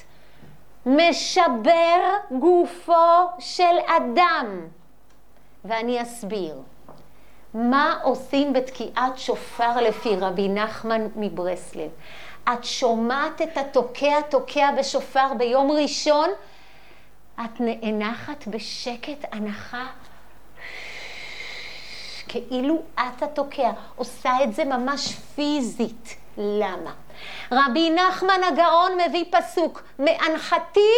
משבר גופו של אדם. ואני אסביר. מה עושים בתקיעת שופר לפי רבי נחמן מברסלב? את שומעת את התוקע תוקע בשופר ביום ראשון, את נאנחת בשקט הנחה, כאילו את התוקע, עושה את זה ממש פיזית. למה? רבי נחמן הגאון מביא פסוק, מאנחתי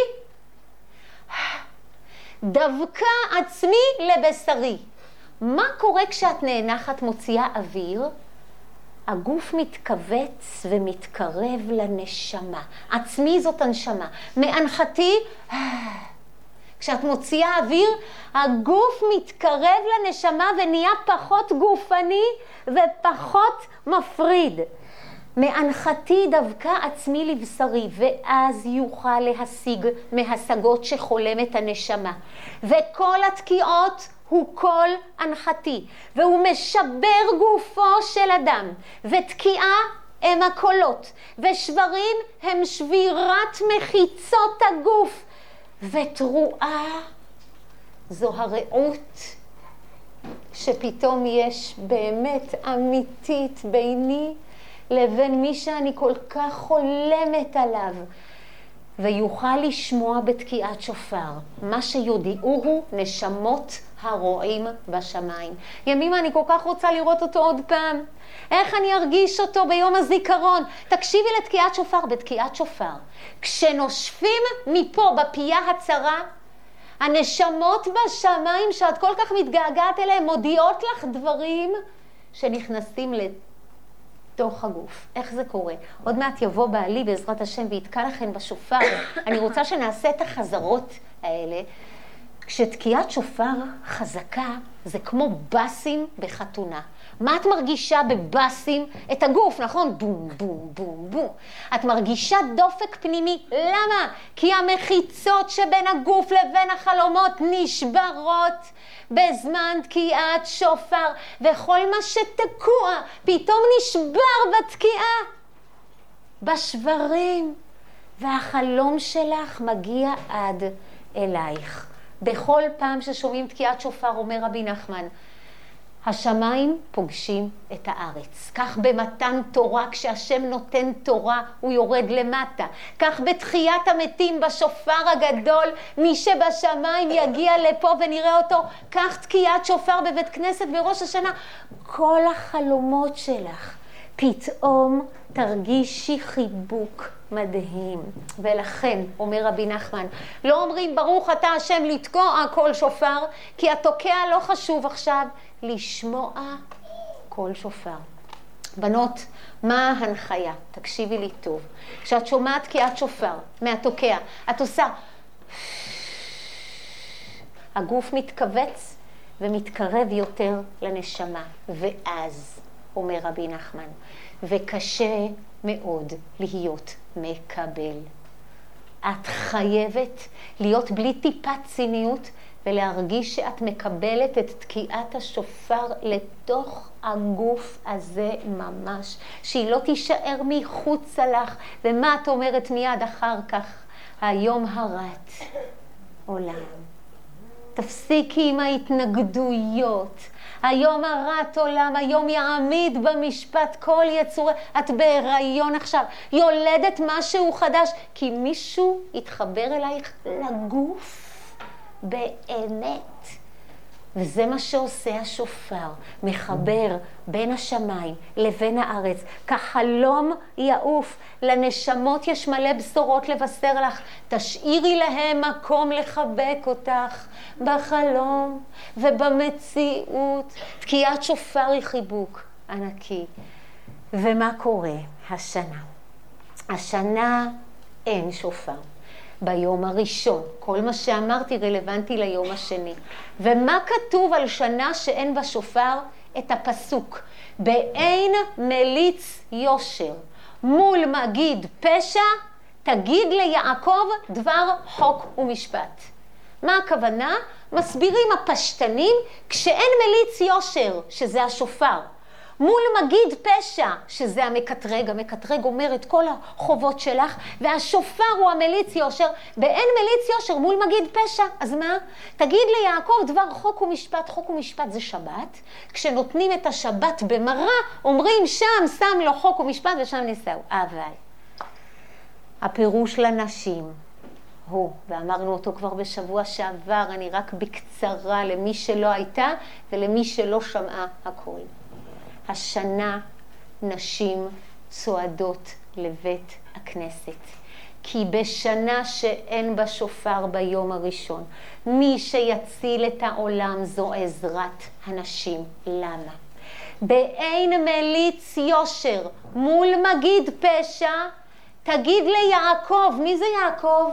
דווקא עצמי לבשרי. מה קורה כשאת נאנחת מוציאה אוויר? הגוף מתכווץ ומתקרב לנשמה. עצמי זאת הנשמה. מאנחתי, כשאת מוציאה אוויר, הגוף מתקרב לנשמה ונהיה פחות גופני ופחות מפריד. מאנחתי דווקא עצמי לבשרי, ואז יוכל להשיג מהשגות שחולמת הנשמה. וכל התקיעות הוא כל אנחתי, והוא משבר גופו של אדם, ותקיעה הם הקולות, ושברים הם שבירת מחיצות הגוף, ותרועה זו הרעות שפתאום יש באמת אמיתית ביני לבין מי שאני כל כך חולמת עליו, ויוכל לשמוע בתקיעת שופר מה שיודיעוהו נשמות הרועים בשמיים. ימימה אני כל כך רוצה לראות אותו עוד פעם. איך אני ארגיש אותו ביום הזיכרון? תקשיבי לתקיעת שופר. בתקיעת שופר, כשנושפים מפה בפייה הצרה, הנשמות בשמיים שאת כל כך מתגעגעת אליהם מודיעות לך דברים שנכנסים לתוך הגוף. איך זה קורה? עוד מעט יבוא בעלי בעזרת השם ויתקע לכם בשופר. אני רוצה שנעשה את החזרות האלה. כשתקיעת שופר חזקה, זה כמו בסים בחתונה. מה את מרגישה בבסים? את הגוף, נכון? בום, בום, בום, בום. את מרגישה דופק פנימי. למה? כי המחיצות שבין הגוף לבין החלומות נשברות בזמן תקיעת שופר, וכל מה שתקוע פתאום נשבר בתקיעה. בשברים. והחלום שלך מגיע עד אלייך. בכל פעם ששומעים תקיעת שופר, אומר רבי נחמן, השמיים פוגשים את הארץ. כך במתן תורה, כשהשם נותן תורה, הוא יורד למטה. כך בתחיית המתים בשופר הגדול, מי שבשמיים יגיע לפה ונראה אותו. כך תקיעת שופר בבית כנסת בראש השנה. כל החלומות שלך, פתאום תרגישי חיבוק מדהים. ולכן, אומר רבי נחמן, לא אומרים ברוך אתה השם לתקוע כל שופר, כי התוקע לא חשוב עכשיו לשמוע כל שופר. בנות, מה ההנחיה? תקשיבי לי טוב. כשאת שומעת תקיעת שופר מהתוקע, את עושה, הגוף מתכווץ ומתקרב יותר לנשמה. ואז, אומר רבי נחמן, וקשה מאוד להיות מקבל. את חייבת להיות בלי טיפת ציניות ולהרגיש שאת מקבלת את תקיעת השופר לתוך הגוף הזה ממש, שהיא לא תישאר מחוץ לך. ומה את אומרת מיד אחר כך? היום הרת עולם. תפסיקי עם ההתנגדויות. היום הרת עולם, היום יעמיד במשפט כל יצורה. את בהיריון עכשיו, יולדת משהו חדש, כי מישהו יתחבר אלייך לגוף באמת. וזה מה שעושה השופר, מחבר בין השמיים לבין הארץ. כחלום יעוף, לנשמות יש מלא בשורות לבשר לך. תשאירי להם מקום לחבק אותך בחלום ובמציאות. תקיעת שופר היא חיבוק ענקי. ומה קורה השנה? השנה אין שופר. ביום הראשון, כל מה שאמרתי רלוונטי ליום השני. ומה כתוב על שנה שאין בה שופר? את הפסוק. באין מליץ יושר מול מגיד פשע, תגיד ליעקב דבר חוק ומשפט. מה הכוונה? מסבירים הפשטנים, כשאין מליץ יושר, שזה השופר, מול מגיד פשע, שזה המקטרג, המקטרג אומר את כל החובות שלך, והשופר הוא המליץ יושר, באין מליץ יושר מול מגיד פשע. אז מה? תגיד ליעקב דבר חוק ומשפט. חוק ומשפט זה שבת. כשנותנים את השבת במראה, אומרים שם שם לו חוק ומשפט ושם ניסהו. אבל הפירוש לנשים הוא, ואמרנו אותו כבר בשבוע שעבר, אני רק בקצרה למי שלא הייתה ולמי שלא שמעה הכל. השנה נשים צועדות לבית הכנסת. כי בשנה שאין בה שופר ביום הראשון, מי שיציל את העולם זו עזרת הנשים. למה? באין מליץ יושר מול מגיד פשע, תגיד ליעקב, מי זה יעקב?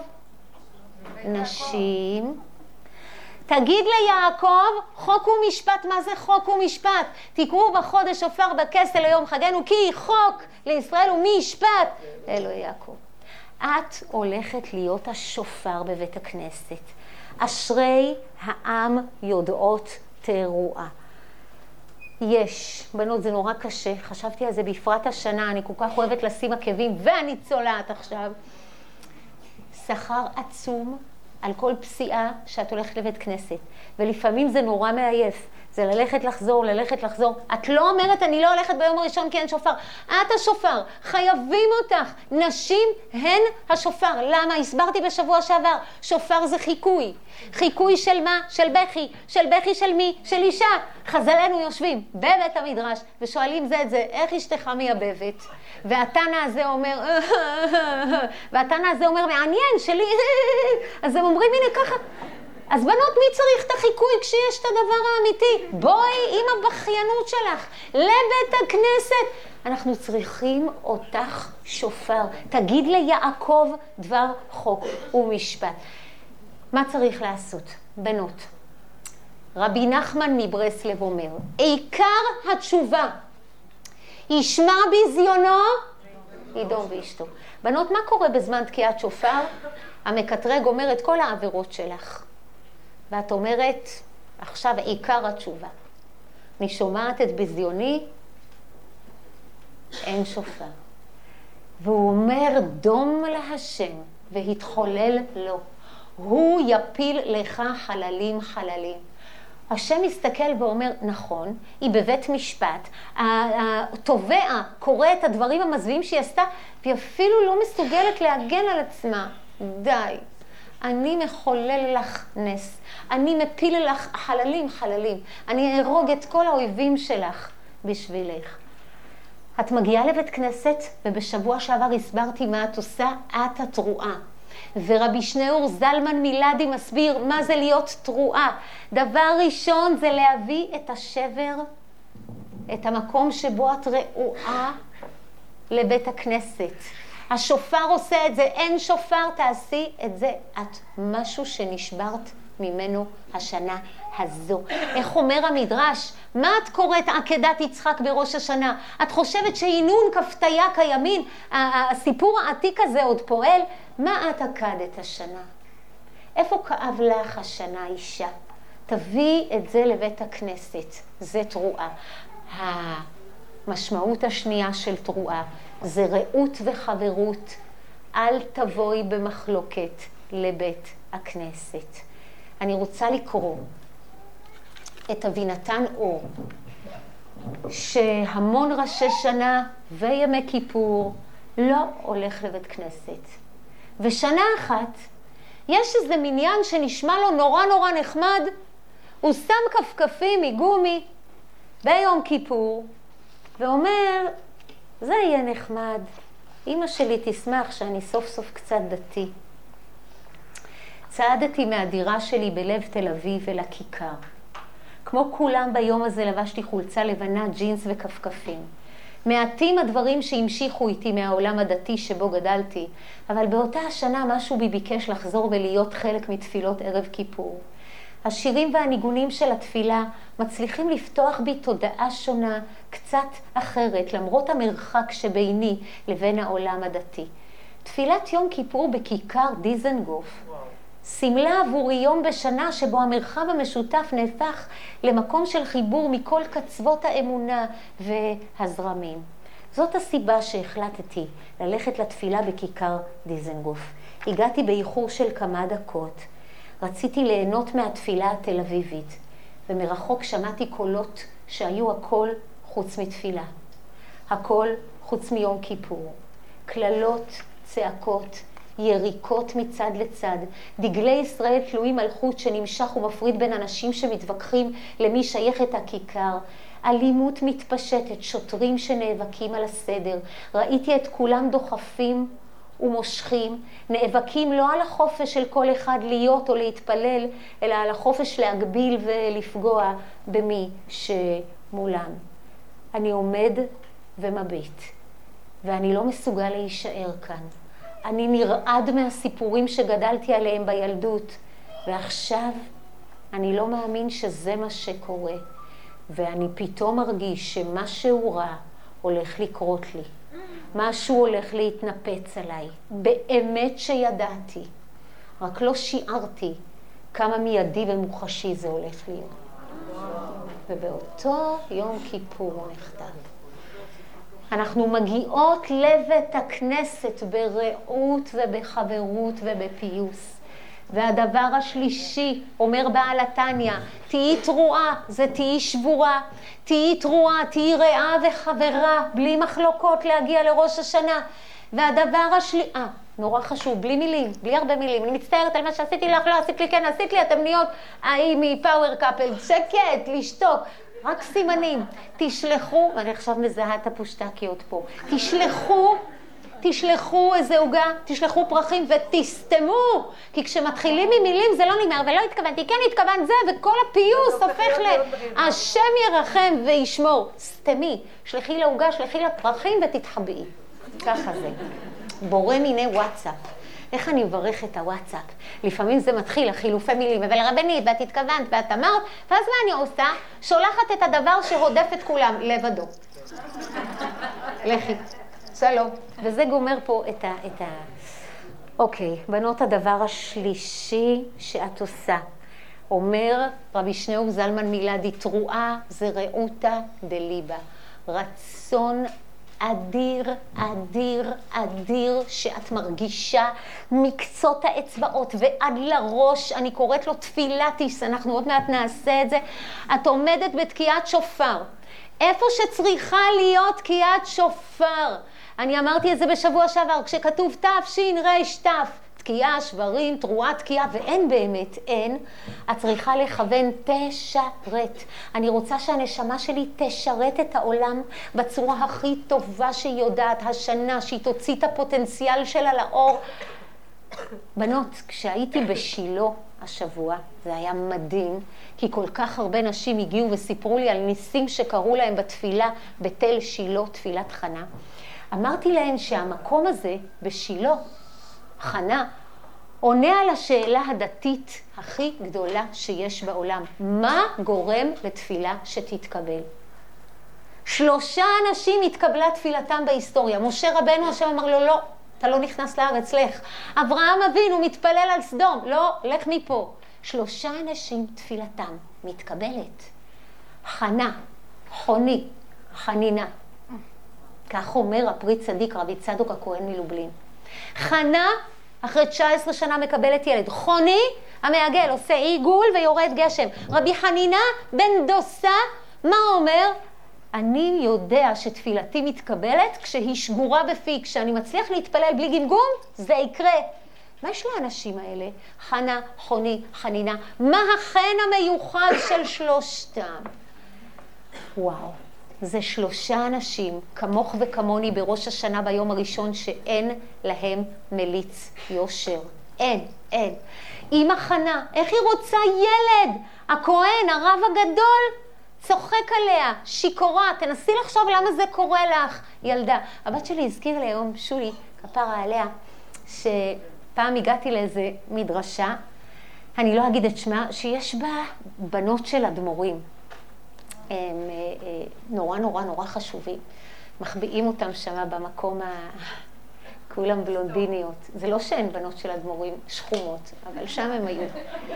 נשים. תגיד ליעקב חוק ומשפט. מה זה חוק ומשפט? תקראו בחודש שופר בכסל ליום חגנו, כי חוק לישראל ומשפט אלוהי יעקב. את הולכת להיות השופר בבית הכנסת. אשרי העם יודעות תרועה. יש, בנות, זה נורא קשה, חשבתי על זה בפרט השנה, אני כל כך אוהבת לשים עקבים ואני צולעת עכשיו. שכר עצום על כל פסיעה שאת הולכת לבית כנסת, ולפעמים זה נורא מעייף, זה ללכת לחזור, ללכת לחזור. את לא אומרת אני לא הולכת ביום הראשון כי אין שופר, את השופר, חייבים אותך. נשים הן השופר. למה? הסברתי בשבוע שעבר, שופר זה חיקוי. חיקוי של מה? של בכי. של בכי של מי? של אישה. חז"לינו יושבים בבית המדרש ושואלים זה את זה, איך אשתך מייבבת? והתנא הזה אומר, והתנא הזה אומר, מעניין שלי, אז הם אומרים, הנה ככה. אז בנות, מי צריך את החיקוי כשיש את הדבר האמיתי? בואי עם הבכיינות שלך לבית הכנסת. אנחנו צריכים אותך שופר. תגיד ליעקב דבר חוק ומשפט. מה צריך לעשות? בנות, רבי נחמן מברסלב אומר, עיקר התשובה, ישמע בזיונו, ידום ואשתו. בנות, מה קורה בזמן תקיעת שופר? המקטרג אומר את כל העבירות שלך. ואת אומרת, עכשיו עיקר התשובה. אני שומעת את בזיוני, אין שופר. והוא אומר, דום להשם, והתחולל לו. הוא יפיל לך חללים חללים. השם מסתכל ואומר, נכון, היא בבית משפט, התובע קורא את הדברים המזוויעים שהיא עשתה, והיא אפילו לא מסוגלת להגן על עצמה. די, אני מחולל לך נס, אני מפיל לך חללים חללים, אני ארוג את כל האויבים שלך בשבילך. את מגיעה לבית כנסת, ובשבוע שעבר הסברתי מה את עושה, את התרועה. ורבי שניאור זלמן מילדי מסביר מה זה להיות תרועה. דבר ראשון זה להביא את השבר, את המקום שבו את רעועה, לבית הכנסת. השופר עושה את זה, אין שופר, תעשי את זה. את משהו שנשברת ממנו השנה הזו. איך אומר המדרש? מה את קוראת עקדת יצחק בראש השנה? את חושבת שעינון כפתיה כימין? הסיפור העתיק הזה עוד פועל? מה את עקדת השנה? איפה כאב לך השנה, אישה? תביא את זה לבית הכנסת. זה תרועה. המשמעות השנייה של תרועה זה רעות וחברות. אל תבואי במחלוקת לבית הכנסת. אני רוצה לקרוא את אבינתן אור, שהמון ראשי שנה וימי כיפור לא הולך לבית כנסת. ושנה אחת יש איזה מניין שנשמע לו נורא נורא נחמד, הוא שם כפכפים מגומי ביום כיפור, ואומר, זה יהיה נחמד, אמא שלי תשמח שאני סוף סוף קצת דתי. צעדתי מהדירה שלי בלב תל אביב אל הכיכר. כמו כולם ביום הזה לבשתי חולצה לבנה, ג'ינס וכפכפים. מעטים הדברים שהמשיכו איתי מהעולם הדתי שבו גדלתי, אבל באותה השנה משהו בי ביקש לחזור ולהיות חלק מתפילות ערב כיפור. השירים והניגונים של התפילה מצליחים לפתוח בי תודעה שונה, קצת אחרת, למרות המרחק שביני לבין העולם הדתי. תפילת יום כיפור בכיכר דיזנגוף, סמלה עבורי יום בשנה שבו המרחב המשותף נהפך למקום של חיבור מכל קצוות האמונה והזרמים. זאת הסיבה שהחלטתי ללכת לתפילה בכיכר דיזנגוף. הגעתי באיחור של כמה דקות. רציתי ליהנות מהתפילה התל אביבית, ומרחוק שמעתי קולות שהיו הכל חוץ מתפילה. הכל חוץ מיום כיפור. כללות, צעקות, יריקות מצד לצד, דגלי ישראל תלויים על חוט שנמשך ומפריד בין אנשים שמתווכחים למי שייכת הכיכר, אלימות מתפשטת, שוטרים שנאבקים על הסדר. ראיתי את כולם דוחפים ומושכים, נאבקים לא על החופש של כל אחד להיות או להתפלל, אלא על החופש להגביל ולפגוע במי שמולם. אני עומד ומביט, ואני לא מסוגל להישאר כאן. אני נרעד מהסיפורים שגדלתי עליהם בילדות, ועכשיו אני לא מאמין שזה מה שקורה, ואני פתאום מרגיש שמשהו רע הולך לקרות לי. משהו הולך להתנפץ עליי. באמת שידעתי, רק לא שיערתי כמה מיידי ומוחשי זה הולך להיות. ובאותו יום כיפור נכתב. אנחנו מגיעות לבית הכנסת ברעות ובחברות ובפיוס. והדבר השלישי, אומר בעל התניא, תהי תרועה, זה תהי שבורה, תהי תרועה, תהי רעה וחברה, בלי מחלוקות להגיע לראש השנה. והדבר השלישי, אה, נורא חשוב, בלי מילים, בלי הרבה מילים, אני מצטערת על מה שעשיתי לך, לא עשית לי, כן, עשית לי, אתם נהיות, ההיא מפאוור קאפל, שקט, לשתוק. רק סימנים, תשלחו, ואני עכשיו מזהה את הפושטקיות פה, תשלחו, תשלחו איזה עוגה, תשלחו פרחים ותסתמו, כי כשמתחילים ממילים זה לא נגמר, ולא התכוונתי, כן התכוון זה, וכל הפיוס הופך ל... השם ירחם וישמור, סתמי, שלחי לעוגה, שלחי לפרחים ותתחבאי, ככה זה, בורא מיני וואטסאפ. איך אני מברך את הוואטסאפ? לפעמים זה מתחיל, החילופי מילים, אבל רבנית, ואת התכוונת, ואת אמרת, ואז מה אני עושה? שולחת את הדבר שהודף את כולם, לבדו. לכי, שלום. וזה גומר פה את ה... את ה... אוקיי, בנות, הדבר השלישי שאת עושה. אומר רבי שניאור זלמן מילדי, תרועה זה רעותה דליבה. רצון אדיר, אדיר, אדיר, שאת מרגישה מקצות האצבעות ועד לראש, אני קוראת לו תפילתיס, אנחנו עוד מעט נעשה את זה. את עומדת בתקיעת שופר, איפה שצריכה להיות תקיעת שופר. אני אמרתי את זה בשבוע שעבר, כשכתוב תף שין ריש תף, תקיעה, שברים, תרועה, תקיעה, ואין באמת, אין. את צריכה לכוון תשרת. אני רוצה שהנשמה שלי תשרת את העולם בצורה הכי טובה שהיא יודעת, השנה, שהיא תוציא את הפוטנציאל שלה לאור. בנות, כשהייתי בשילה השבוע, זה היה מדהים, כי כל כך הרבה נשים הגיעו וסיפרו לי על ניסים שקראו להם בתפילה, בתל שילה, תפילת חנה. אמרתי להם שהמקום הזה בשילה, חנה, עונה על השאלה הדתית הכי גדולה שיש בעולם. מה גורם לתפילה שתתקבל? שלושה אנשים התקבלה תפילתם בהיסטוריה. משה רבנו השם אמר לו, לא, אתה לא נכנס לארץ, לך. אברהם אבינו מתפלל על סדום, לא, לך מפה. שלושה אנשים תפילתם מתקבלת. חנה, חוני, חנינה. כך אומר הפרי צדיק רבי צדוק הכהן מלובלין. חנה, אחרי תשע עשרה שנה מקבלת ילד. חוני, המעגל, עושה עיגול ויורד גשם. רבי חנינה בן דוסה, מה אומר? אני יודע שתפילתי מתקבלת כשהיא שגורה בפי, כשאני מצליח להתפלל בלי גמגום, זה יקרה. מה יש לאנשים האלה? חנה, חוני, חנינה. מה החן המיוחד של שלושתם? וואו. זה שלושה אנשים, כמוך וכמוני, בראש השנה ביום הראשון, שאין להם מליץ יושר. אין, אין. אמא חנה, איך היא רוצה ילד? הכהן, הרב הגדול, צוחק עליה, שיקורה. תנסי לחשוב למה זה קורה לך, ילדה. הבת שלי הזכיר לי היום, שולי, כפרה עליה, שפעם הגעתי לאיזה מדרשה, אני לא אגיד את שמה, שיש בה בנות של אדמו"רים. הם נורא נורא נורא חשובים. מחביאים אותם שם במקום ה... כולם בלונדיניות. זה לא שהן בנות של אדמו"רים שחומות, אבל שם הם היו.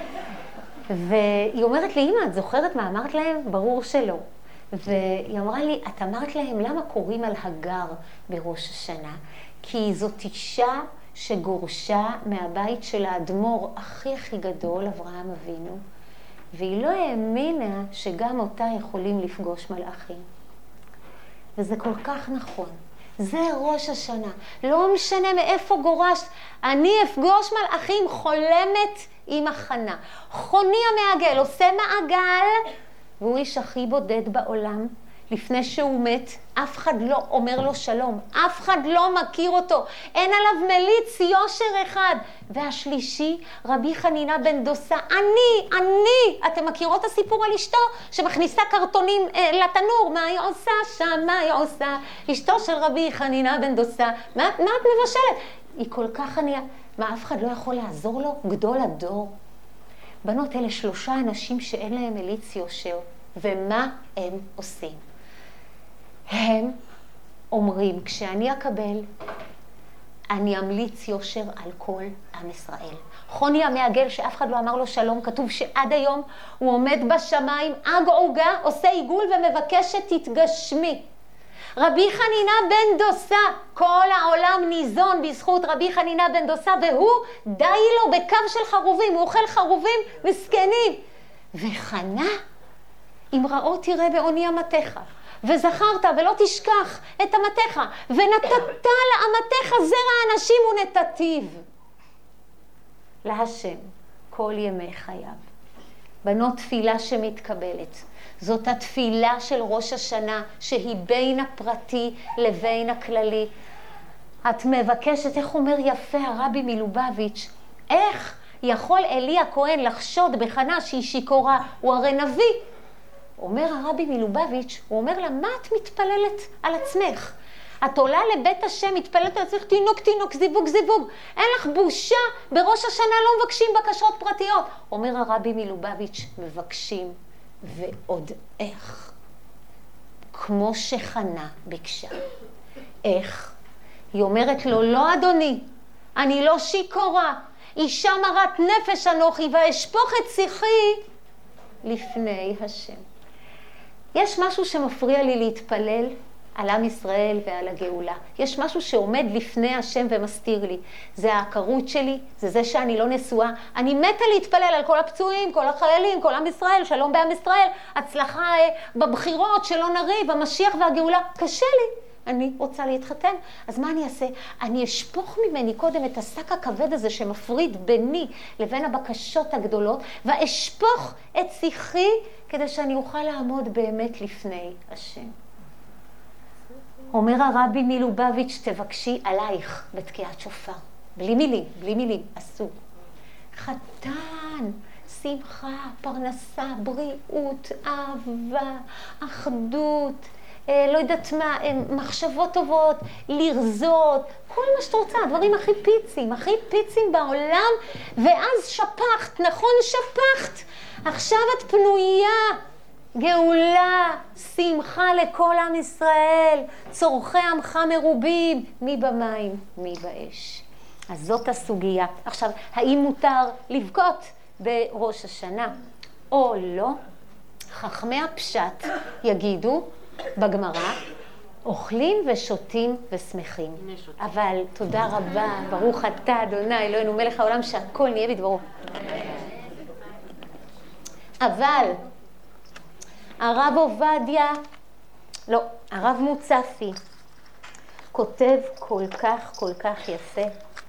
והיא אומרת לי, אמא, את זוכרת מה אמרת להם? ברור שלא. והיא אמרה לי, את אמרת להם למה קוראים על הגר בראש השנה? כי זאת אישה שגורשה מהבית של האדמו"ר הכי הכי גדול, אברהם אבינו, והיא לא האמינה שגם אותה יכולים לפגוש מלאכים. וזה כל כך נכון. זה ראש השנה. לא משנה מאיפה גורשת. אני אפגוש מלאכים, חולמת עם החנה. חוני המעגל עושה מעגל, והוא איש הכי בודד בעולם. לפני שהוא מת, אף אחד לא אומר לו שלום, אף אחד לא מכיר אותו, אין עליו מליץ יושר אחד. והשלישי, רבי חנינה בן דוסה, אני, אני, אתם מכירות את הסיפור על אשתו שמכניסה קרטונים אה, לתנור, מה היא עושה שם, מה היא עושה? אשתו של רבי חנינה בן דוסה, מה, מה את מבשלת? היא כל כך ענייה, מה אף אחד לא יכול לעזור לו? גדול הדור. בנות, אלה שלושה אנשים שאין להם מליץ יושר, ומה הם עושים? הם אומרים, כשאני אקבל, אני אמליץ יושר על כל עם ישראל. חוני המעגל שאף אחד לא אמר לו שלום, כתוב שעד היום הוא עומד בשמיים, אג עוגה, עושה עיגול ומבקש שתתגשמי. רבי חנינה בן דוסה, כל העולם ניזון בזכות רבי חנינה בן דוסה, והוא די לו בקו של חרובים, הוא אוכל חרובים מסכנים. וחנה, אם רעות תראה בעוני אמתך, וזכרת ולא תשכח את אמתך, ונתת לאמתך זרע אנשים ונתתיו. להשם כל ימי חייו. בנות, תפילה שמתקבלת. זאת התפילה של ראש השנה, שהיא בין הפרטי לבין הכללי. את מבקשת, איך אומר יפה הרבי מלובביץ', איך יכול אלי הכהן לחשוד בחנה שהיא שיקורה? הוא הרי נביא. אומר הרבי מלובביץ', הוא אומר לה, מה את מתפללת על עצמך? את עולה לבית השם, מתפללת על עצמך, תינוק, תינוק, זיווג, זיווג. אין לך בושה, בראש השנה לא מבקשים בקשות פרטיות. אומר הרבי מלובביץ', מבקשים, ועוד איך. כמו שחנה ביקשה. איך? היא אומרת לו, לא אדוני, אני לא שיקורה, אישה מרת נפש אנוכי, ואשפוך את שיחי לפני השם. יש משהו שמפריע לי להתפלל, על עם ישראל ועל הגאולה. יש משהו שעומד לפני השם ומסתיר לי. זה ההכרות שלי, זה זה שאני לא נשואה. אני מתה להתפלל על כל הפצועים, כל החיילים, כל עם ישראל, שלום בעם ישראל, הצלחה בבחירות, שלא נריב, המשיח והגאולה. קשה לי. אני רוצה להתחתן. אז מה אני אעשה? אני אשפוך ממני קודם את השק הכבד הזה שמפריד ביני לבין הבקשות הגדולות, ואשפוך את שיחי כדי שאני אוכל לעמוד באמת לפני השם. אומר הרבי מלובביץ', תבקשי עלייך בתקיעת שופר. בלי מילים, בלי מילים, אסור. חתן, שמחה, פרנסה, בריאות, אהבה, אחדות, אה, לא יודעת מה, אה, מחשבות טובות, לרזות, כל מה שאת רוצה, הדברים הכי פיצים, הכי פיצים בעולם, ואז שפחת, נכון שפחת, עכשיו את פנויה, גאולה, שמחה לכל עם ישראל, צורכי עמך מרובים, מי במים, מי באש. אז זאת הסוגיה. עכשיו, האם מותר לבכות בראש השנה או לא? חכמי הפשט יגידו בגמרא, אוכלים ושותים ושמחים. אבל תודה רבה, ברוך אתה אדוני אלוהינו מלך העולם, שהכל נהיה בדברו. אבל הרב עובדיה, לא, הרב מוצפי, כותב כל כך כל כך יפה.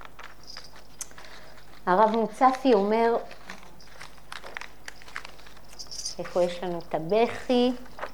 הרב מוצפי אומר, איפה יש לנו את הבכי?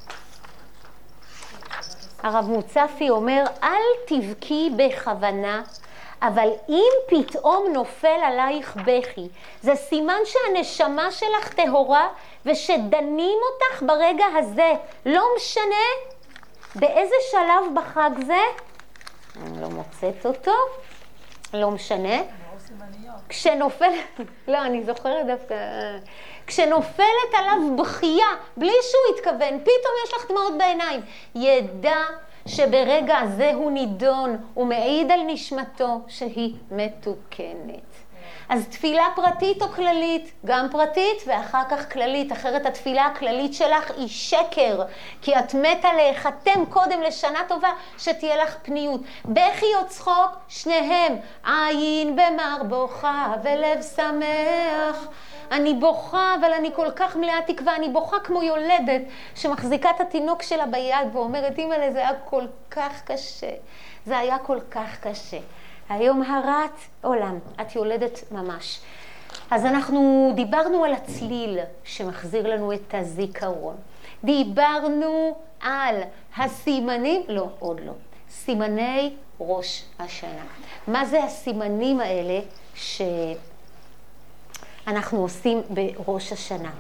הרב מוצפי אומר, אל תבכי בכוונה, אבל אם פתאום נופל עלייך בכי, זה סימן שהנשמה שלך טהורה, ושדנים אותך ברגע הזה. לא משנה באיזה שלב בחג זה, אני לא מוצאת אותו, לא משנה. כשנופל, לא, אני זוכרת דווקא, כשנופלת עליו בכייה, בלי שהוא התכוון, פתאום יש לך דמעות בעיניים, ידע שברגע הזה הוא נידון, הוא מעיד על נשמתו שהיא מתוקנת. אז תפילה פרטית או כללית? גם פרטית ואחר כך כללית, אחרת התפילה הכללית שלך היא שקר, כי את מתה להיחתם קודם לשנה טובה שתהיה לך פניות. בכי או צחוק, שניהם, עין במר בוכה ולב שמח. אני בוכה, אבל אני כל כך מלאה תקווה, אני בוכה כמו יולדת שמחזיקה את התינוק שלה ביד ואומרת, אמא, זה היה כל כך קשה, זה היה כל כך קשה. היום הרת עולם, את יולדת ממש. אז אנחנו דיברנו על הצליל שמחזיר לנו את הזיכרון. דיברנו על הסימנים, לא, עוד לא. סימני ראש השנה. מה זה הסימנים האלה שאנחנו עושים בראש השנה?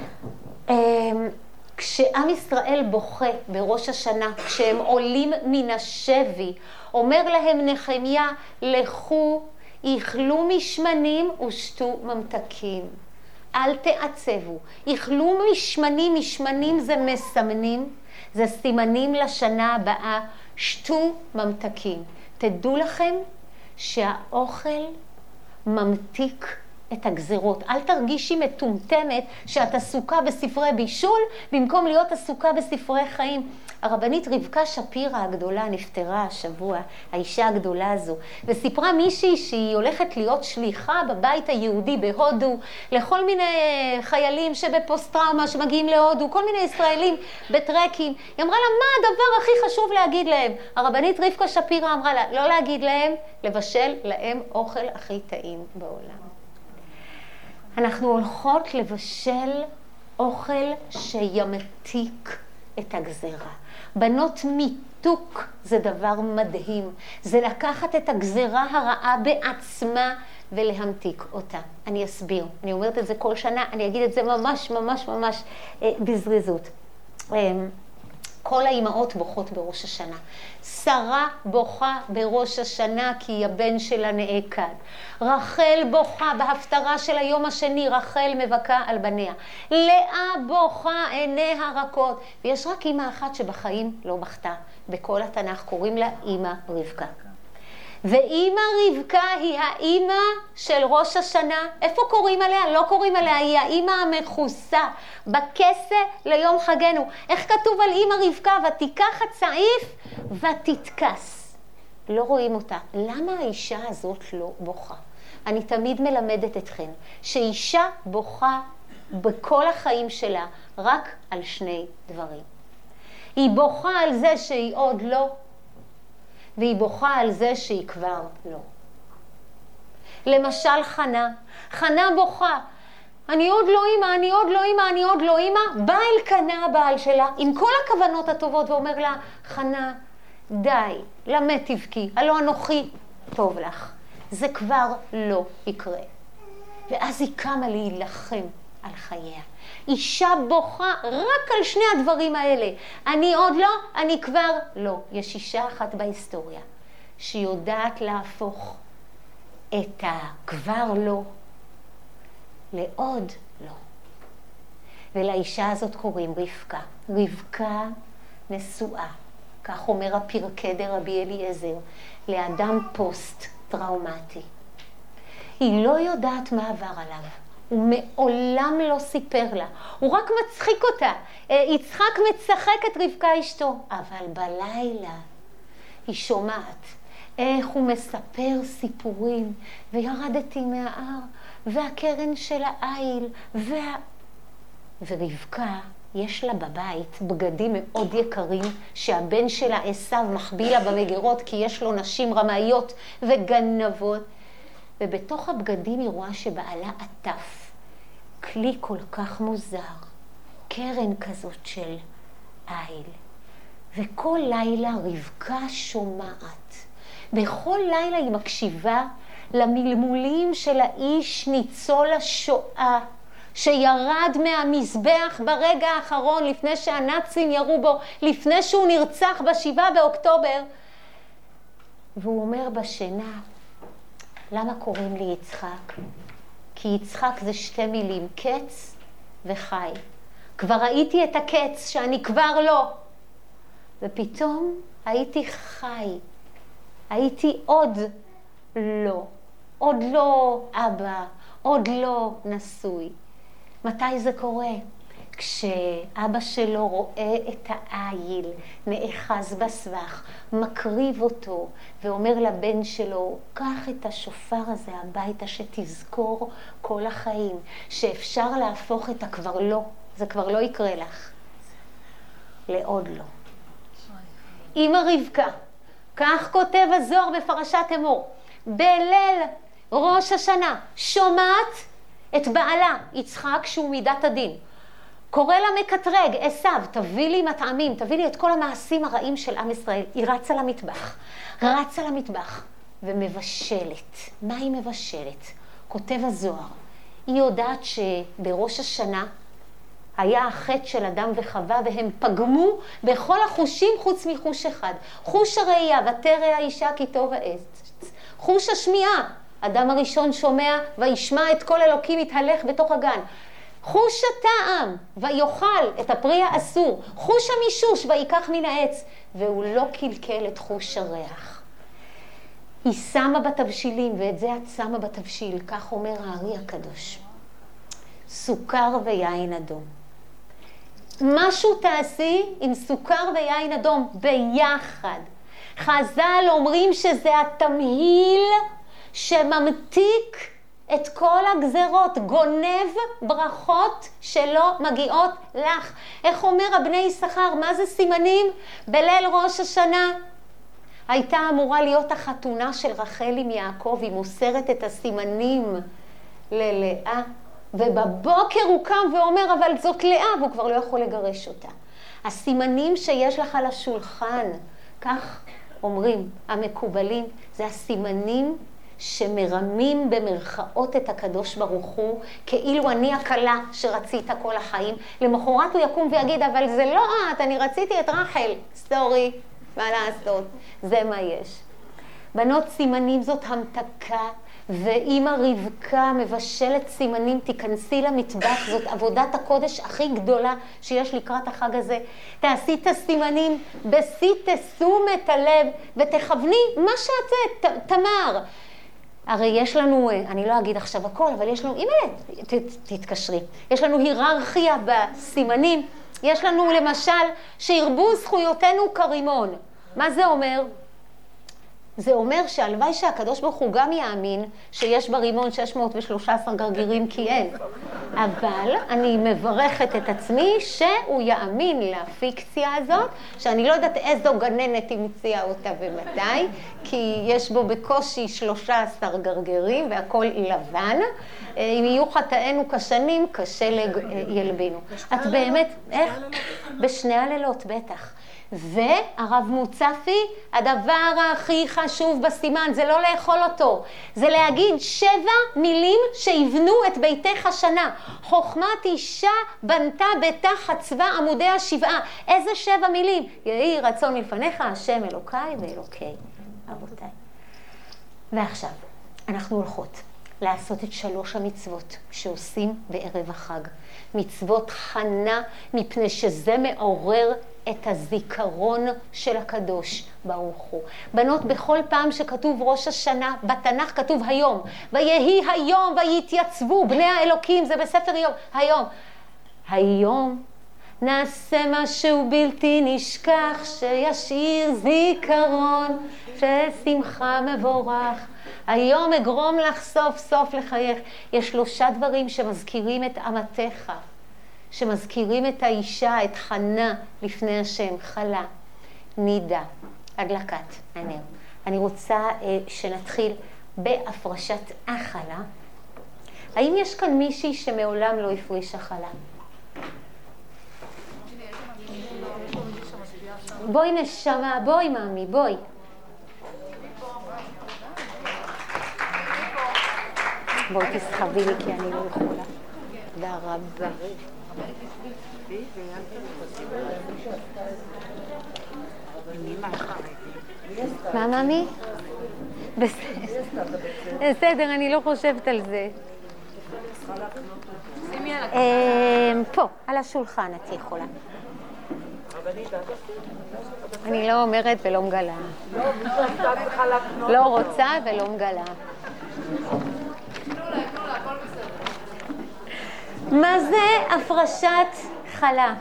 כשעם ישראל בוכה בראש השנה, כשהם עולים מן השבי, אומר להם נחמיה, לכו, יאכלו משמנים ושתו ממתקים. אל תעצבו. יאכלו משמנים, משמנים זה מסמנים, זה סימנים לשנה הבאה, שתו ממתקים. תדעו לכם שהאוכל ממתיק את הגזרות. אל תרגישי מטומטמת שאת עסוקה בספרי בישול, במקום להיות עסוקה בספרי חיים. הרבנית רבקה שפירא הגדולה נפטרה השבוע, האישה הגדולה הזו, וסיפרה מישהי שהיא הולכת להיות שליחה בבית היהודי בהודו, לכל מיני חיילים שבפוסט-טראומה שמגיעים להודו, כל מיני ישראלים בטרקים. היא אמרה לה, מה הדבר הכי חשוב להגיד להם? הרבנית רבקה שפירא אמרה לה, לא להגיד להם, לבשל להם אוכל הכי טעים בעולם. אנחנו הולכות לבשל אוכל שימתיק את הגזרה. בנות מיתוק זה דבר מדהים. זה לקחת את הגזרה הרעה בעצמה ולהמתיק אותה. אני אסביר. אני אומרת את זה כל שנה, אני אגיד את זה ממש ממש ממש אה, בזריזות. אה, כל האימהות בוכות בראש השנה. שרה בוכה בראש השנה כי היא הבן שלה נעקד. רחל בוכה בהפטרה של היום השני, רחל מבכה על בניה. לאה בוכה עיניה רכות. ויש רק אימא אחת שבחיים לא בכתה. בכל התנ"ך קוראים לה אימא רבקה. ואימא רבקה היא האימא של ראש השנה. איפה קוראים עליה? לא קוראים עליה, היא האימא המכוסה, בכסה ליום חגנו. איך כתוב על אימא רבקה? ותיקח הצעיף ותתכס. לא רואים אותה. למה האישה הזאת לא בוכה? אני תמיד מלמדת אתכן שאישה בוכה בכל החיים שלה רק על שני דברים. היא בוכה על זה שהיא עוד לא, והיא בוכה על זה שהיא כבר לא. למשל חנה, חנה בוכה, אני עוד לא אימא, אני עוד לא אימא, אני עוד לא אימא. בא אל קנה הבעל שלה עם כל הכוונות הטובות ואומר לה, חנה, די, למה תבכי, הלא אנוכי טוב לך. זה כבר לא יקרה. ואז היא קמה להילחם על חייה. אישה בוכה רק על שני הדברים האלה. אני עוד לא, אני כבר לא. יש אישה אחת בהיסטוריה שיודעת להפוך את הכבר לא לעוד לא. ולאישה הזאת קוראים רבקה. רבקה נשואה, כך אומר הפרקי דרבי אליעזר, לאדם פוסט טראומטי. היא לא יודעת מה עבר עליו. הוא מעולם לא סיפר לה, הוא רק מצחיק אותה. יצחק מצחק את רבקה אשתו, אבל בלילה היא שומעת איך הוא מספר סיפורים, וירדתי מההר, והקרן של העיל, וה... ורבקה יש לה בבית בגדים מאוד יקרים, שהבן שלה עשיו מחביא לה במגירות, כי יש לו נשים רמאיות וגנבות, ובתוך הבגדים היא רואה שבעלה עטף כלי כל כך מוזר, קרן כזאת של איל. וכל לילה רבקה שומעת, בכל לילה היא מקשיבה למלמולים של האיש ניצול השואה, שירד מהמזבח ברגע האחרון, לפני שהנאצים ירו בו, לפני שהוא נרצח בשבעה באוקטובר. והוא אומר בשינה, למה קוראים לי יצחק? כי יצחק זה שתי מילים, קץ וחי. כבר ראיתי את הקץ שאני כבר לא. ופתאום הייתי חי. הייתי עוד לא. עוד לא אבא, עוד לא נשוי. מתי זה קורה? כשאבא שלו רואה את העיל, נאחז בסבך, מקריב אותו ואומר לבן שלו, קח את השופר הזה הביתה שתזכור כל החיים, שאפשר להפוך את הכבר לא, זה כבר לא יקרה לך, לעוד לא. אמא רבקה, כך כותב הזוהר בפרשת אמור, בליל ראש השנה, שומעת את בעלה, יצחק שהוא מידת הדין. קורא לה מקטרג, עשיו, תביא לי מטעמים, תביא לי את כל המעשים הרעים של עם ישראל. היא רצה למטבח, רצה למטבח ומבשלת. מה היא מבשלת? כותב הזוהר. היא יודעת שבראש השנה היה החטא של אדם וחווה, והם פגמו בכל החושים חוץ מחוש אחד. חוש הראייה, ותרא האישה כי טוב העץ. חוש השמיעה, אדם הראשון שומע וישמע את כל אלוקים מתהלך בתוך הגן. חוש הטעם, ויאכל את הפרי האסור. חוש המישוש, ויקח מן העץ. והוא לא קלקל את חוש הריח. היא שמה בתבשילים, ואת זה את שמה בתבשיל, כך אומר הארי הקדוש. סוכר ויין אדום. משהו תעשי עם סוכר ויין אדום ביחד. חז"ל אומרים שזה התמהיל שממתיק את כל הגזרות, גונב ברכות שלא מגיעות לך. איך אומר הבני יששכר? מה זה סימנים? בליל ראש השנה הייתה אמורה להיות החתונה של רחל עם יעקב, היא מוסרת את הסימנים ללאה, ובבוקר הוא קם ואומר, אבל זאת לאה, והוא כבר לא יכול לגרש אותה. הסימנים שיש לך על השולחן, כך אומרים המקובלים, זה הסימנים שמרמים במרכאות את הקדוש ברוך הוא, כאילו אני הקלה שרצית כל החיים. למחרת הוא יקום ויגיד, אבל זה לא את, אני רציתי את רחל. סטורי, מה לעשות? זה מה יש. בנות, סימנים זאת המתקה ואמא רבקה מבשלת סימנים, תיכנסי למטבח, זאת עבודת הקודש הכי גדולה שיש לקראת החג הזה. תעשי את הסימנים בשיא תשומת הלב ותכווני מה שאת, ת, תמר. הרי יש לנו, אני לא אגיד עכשיו הכל, אבל יש לנו, אימא'לה, ת, תתקשרי. יש לנו היררכיה בסימנים. יש לנו למשל שירבו זכויותינו כרימון. מה זה אומר? זה אומר שהלוואי שהקדוש ברוך הוא גם יאמין שיש ברימון שש מאות ושלושה עשר גרגירים כי אין. אבל אני מברכת את עצמי שהוא יאמין לפיקציה הזאת, שאני לא יודעת איזו גננת המציאה אותה ומתי, כי יש בו בקושי שלושה עשר גרגירים והכל לבן. אם יהיו חטאינו כשנים, קשה ילבינו. את באמת, איך? בשני הלילות, בטח. והרב מוצפי, הדבר הכי חשוב בסימן זה לא לאכול אותו, זה להגיד שבע מילים שיבנו את ביתך השנה. חוכמת אישה בנתה ביתה חצבה עמודי השבעה. איזה שבע מילים? יהי רצון מלפניך השם אלוקיי ואלוקי אבותיי. ועכשיו אנחנו הולכות לעשות את שלוש המצוות שעושים בערב החג. מצוות חנה, מפני שזה מעורר את הזיכרון של הקדוש ברוך הוא. בנות, בכל פעם שכתוב ראש השנה, בתנ"ך כתוב היום. ויהי היום ויתייצבו בני האלוקים, זה בספר יום. היום. היום נעשה משהו בלתי נשכח, שישאיר זיכרון, ששמחה מבורך. היום אגרום לך סוף סוף לחייך. יש שלושה דברים שמזכירים את אמתך, שמזכירים את האישה, את חנה לפני השם, חלה, נידה, הדלקת הנר. אני רוצה אה, שנתחיל בהפרשת החלה. האם יש כאן מישהי שמעולם לא הפרישה חלה? בואי נשמה, בואי מאמי, בואי. בואי תסחבי לי כי אני לא יכולה. תודה רבה. מה מאמי? בסדר, אני לא חושבת על זה. פה, על השולחן את יכולה. אני לא אומרת ולא מגלה. לא רוצה ולא מגלה. מה זה הפרשת חלה?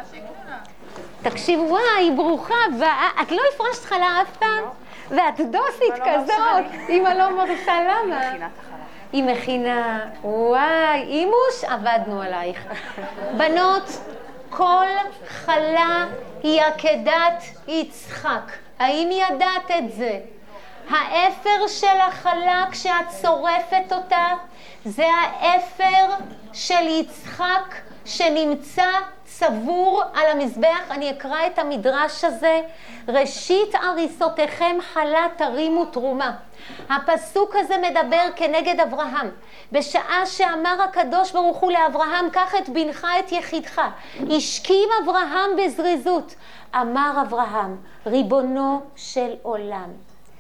תקשיבו, וואי, ברוכה הבאה. את לא הפרשת חלה אף פעם? ואת דוסית כזאת. אמא לא מרשה, למה? היא מכינה. וואי, אימוש, עבדנו עלייך. בנות, כל חלה היא עקדת יצחק. האם ידעת את זה? האפר של החלה, כשאת שורפת אותה, זה האפר של יצחק שנמצא צבור על המזבח. אני אקרא את המדרש הזה. ראשית אריסותיכם חלה תרימו תרומה. הפסוק הזה מדבר כנגד אברהם. בשעה שאמר הקדוש ברוך הוא לאברהם, קח את בנך את יחידך. השכים אברהם בזריזות. אמר אברהם, ריבונו של עולם,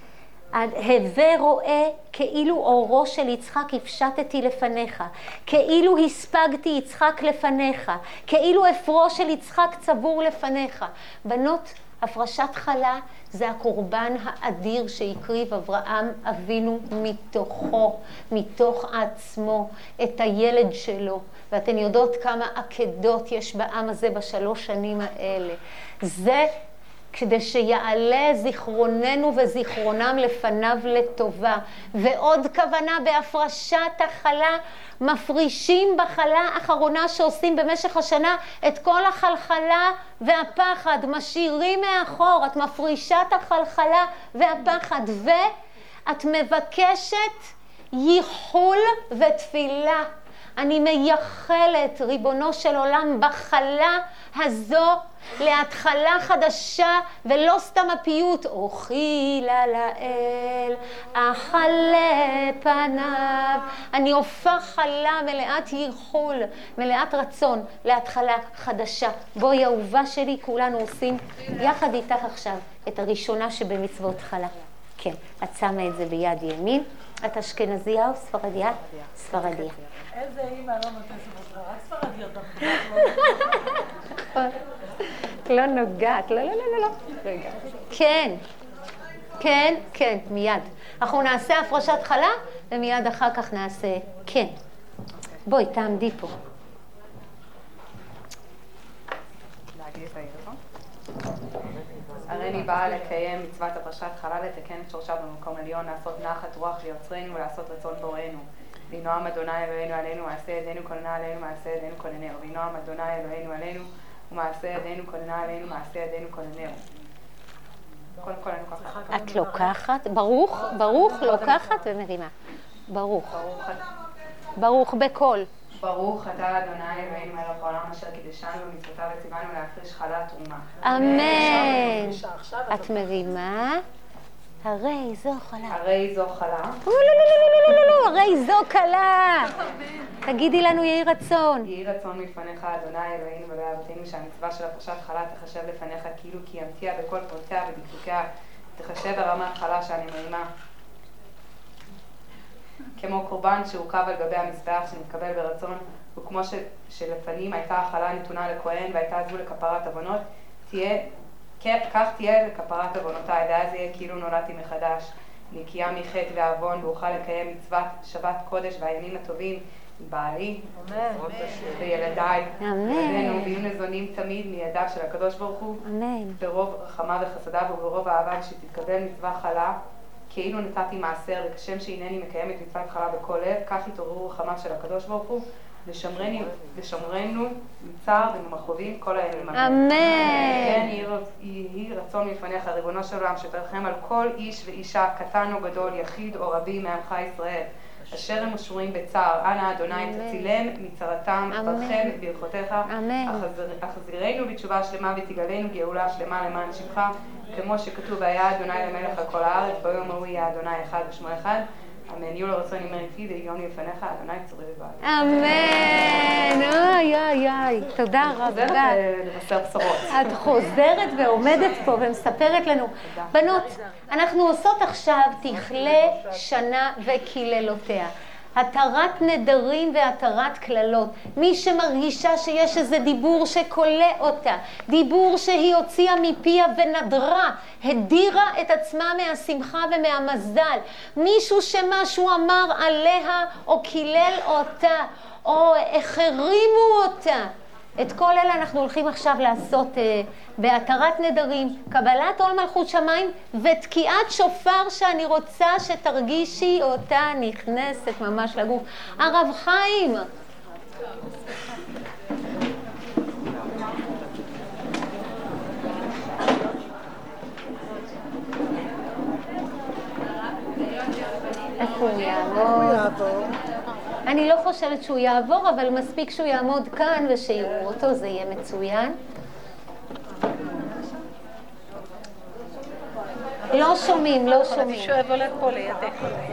הווה רואה כאילו אורו של יצחק הפשטתי לפניך, כאילו הספגתי יצחק לפניך, כאילו אפרו של יצחק צבור לפניך. בנות, הפרשת חלה זה הקורבן האדיר שהקריב אברהם אבינו מתוכו, מתוך עצמו, את הילד שלו. ואתן יודעות כמה עקדות יש בעם הזה בשלוש שנים האלה. זה כדי שיעלה זיכרוננו וזיכרונם לפניו לטובה. ועוד כוונה בהפרשת החלה, מפרישים בחלה האחרונה שעושים במשך השנה את כל החלחלה והפחד, משאירים מאחור, את מפרישה את החלחלה והפחד, ואת מבקשת ייחול ותפילה. אני מייחלת, ריבונו של עולם, בחלה הזו להתחלה חדשה, ולא סתם הפיוט, אוכילה לאל, אכלה פניו. אני הופך חלה מלאת ייחול, מלאת רצון, להתחלה חדשה. בואי אהובה שלי, כולנו עושים יחד איתך עכשיו את הראשונה שבמצוות חלה. כן, את שמה את זה ביד ימין. את אשכנזייה או ספרדיה? ספרדיה. איזה אימא לא נותנת ספרדיה, רק ספרדיות. לא נוגעת, לא, לא, לא, לא. רגע. כן, כן, כן, מיד. אנחנו נעשה הפרשת חלה, ומיד אחר כך נעשה כן. בואי, תעמדי פה. הריני באה לקיים מצוות הפרשת חלה, לתקן את שורשה במקום עליון, לעשות נחת רוח ליוצרנו ולעשות רצון בוראנו. וינועם אדוני אלוהינו עלינו, מעשה ידינו כוננה עלינו, מעשה ידינו כוננהו. וינועם אדוני אלוהינו עלינו, ומעשה ידינו כוננה עלינו, מעשה ידינו כוננהו. קודם כל אני לוקחת. את לוקחת, ברוך, ברוך, לוקחת ומרימה. ברוך. ברוך בקול. ברוך אתה אדוני אלוהינו מלך העולם אשר קידשנו במצוותיו וציוונו להפריש חלה תרומה. אמן. את מרימה. הרי זו חלה. הרי זו חלה. לא, לא, לא, לא, לא, לא, הרי זו קלה. תגידי לנו יהי רצון. יהי רצון מלפניך אדוני אלוהינו ולאבותינו שהמצווה של הפרשת חלה תחשב לפניך כאילו קיימתיה בכל פרטיה ודקדוקיה, תחשב הרמת חלה שאני מרימה. כמו קורבן שהוקרב על גבי המזבח שנתקבל ברצון, וכמו ש, שלפנים הייתה החלה נתונה לכהן והייתה זו לכפרת עוונות, תהיה, כך תהיה לכפרת עוונותיי, ואז יהיה כאילו נולדתי מחדש, נקייה מחטא ועוון, ואוכל לקיים מצוות שבת קודש והימים הטובים, בעלי וילדיי, ובנו, ויהיו נזונים תמיד מידיו של הקדוש ברוך הוא, ברוב רחמיו וחסדיו וברוב אהבה, שתתקבל מצווה חלה, כאילו נתתי מעשר, וכשם שהנני מקיימת מצוות חלה בכל לב, כך יתעוררו רחמיו של הקדוש ברוך הוא, לשמרני, לשמרנו מצער ובמכאובים כל הימים. אמן. כן, יהי רצון מלפניך, ריבונו של עולם, שתרחם על כל איש ואישה, קטן או גדול, יחיד או רבי מעמך ישראל, אשר הם משרורים בצער. אנא אדוני תצילם מצרתם, ברכם ברכותיך, החזירנו בתשובה שלמה ותגלנו גאולה שלמה למען שמך, כמו שכתוב היה אדוני למלך על כל הארץ, ביום ההוא יהיה אדוני אחד ושמו אחד. אמן. יהיו לרצון ימי איתי ויום לפניך, אדוני צורי ובעלי. אמן. אוי אוי אוי, תודה רבה. לבשר בשורות. את חוזרת ועומדת פה ומספרת לנו. בנות, אנחנו עושות עכשיו תכלה שנה וקללותיה. התרת נדרים והתרת כללות. מי שמרגישה שיש איזה דיבור שקולה אותה, דיבור שהיא הוציאה מפיה ונדרה, הדירה את עצמה מהשמחה ומהמזל, מישהו שמשהו אמר עליה או קילל אותה או החרימו אותה, את כל אלה אנחנו הולכים עכשיו לעשות uh, בהתרת נדרים, קבלת עול מלכות שמיים ותקיעת שופר שאני רוצה שתרגישי אותה נכנסת ממש לגוף. הרב חיים. איפה הוא יעמוד? אני לא חושבת שהוא יעבור, אבל מספיק שהוא יעמוד כאן ושיראו אותו, זה יהיה מצוין. לא שומעים, לא שומעים. אני שואב עולה פה לידך.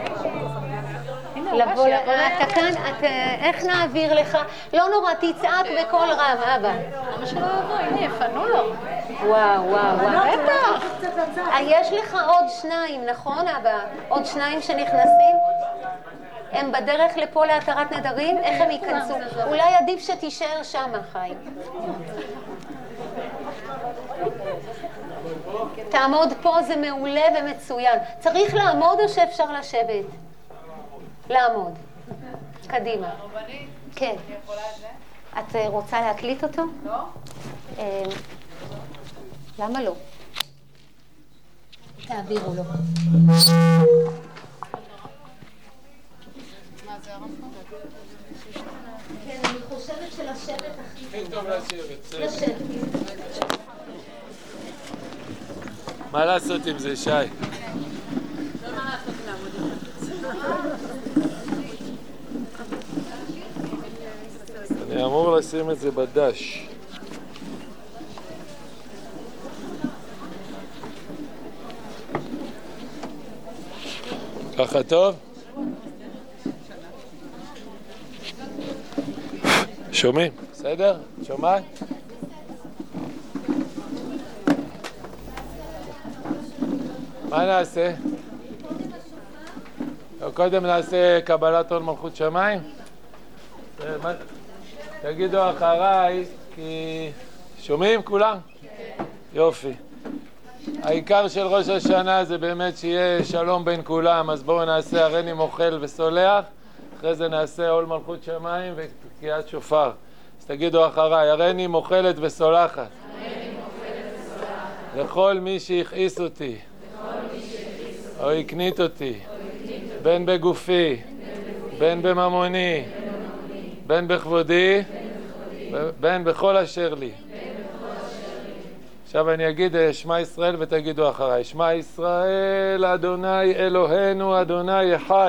לבוא, אתה כאן, איך נעביר לך? לא נורא, תצעק בכל רם, אבא. למה שלא יבוא? הנה, יפנו לו. וואו, וואו, וואו. בטח. יש לך עוד שניים, נכון, אבא? עוד שניים שנכנסים? הם בדרך לפה להתרת נדרים? איך הם ייכנסו? אולי עדיף שתישאר שם, חיים. תעמוד פה, זה מעולה ומצוין. צריך לעמוד או שאפשר לשבת? לעמוד. קדימה. כן. את רוצה להקליט אותו? לא. למה לא? תעבירו לו. כן, אני חושבת שלשבת הכי טוב לשבת. לשבת. מה לעשות עם זה, שי? לא מה לעשות לעמוד עם זה. אני אמור לשים את זה בדש. ככה טוב? שומעים? בסדר? שומעת? מה נעשה? קודם נעשה קבלת עול מלכות שמיים. תגידו אחריי, כי שומעים כולם? כן. יופי. העיקר של ראש השנה זה באמת שיהיה שלום בין כולם, אז בואו נעשה הריני מוחל וסולח, אחרי זה נעשה עול מלכות שמיים ותקיעת שופר. אז תגידו אחריי, הריני מוחלת וסולחת. הריני מוחלת וסולחת. לכל מי שהכעיס אותי. לכל מי שהכעיס אותי. או הקנית אותי. בין בגופי, בין בממוני, בין בכבודי, בין בכל אשר לי. עכשיו אני אגיד שמע ישראל ותגידו אחריי. שמע ישראל, אדוני אלוהינו, אדוני אחד.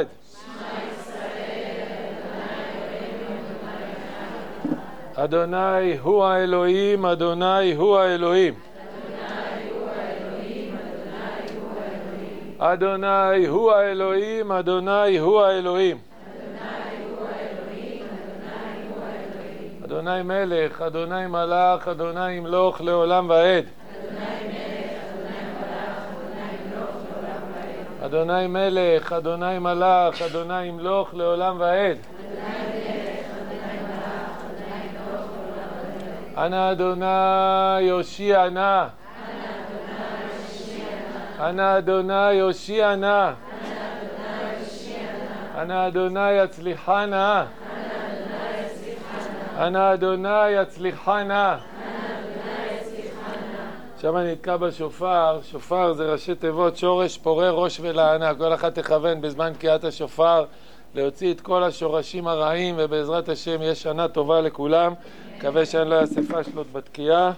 אדוני הוא האלוהים, אדוני הוא האלוהים. אדוני הוא האלוהים, אדוני הוא האלוהים. אדוני מלך, אדוני מלך, אדוני ימלוך לעולם ועד. אדוני מלך, אדוני מלך, אדוני ימלוך לעולם ועד. אנא אדוני הושיע נא. אנא אדוני הושיע נא. אנא אדוני יצליחה נא. אנא אדוני יצליחה נא. עכשיו אני נתקע בשופר. שופר זה ראשי תיבות שורש, פורה, ראש ולענה. כל אחד תכוון בזמן תקיעת השופר להוציא את כל השורשים הרעים, ובעזרת השם יש שנה טובה לכולם. מקווה שאני לא אעשה פשלות בתקיעה.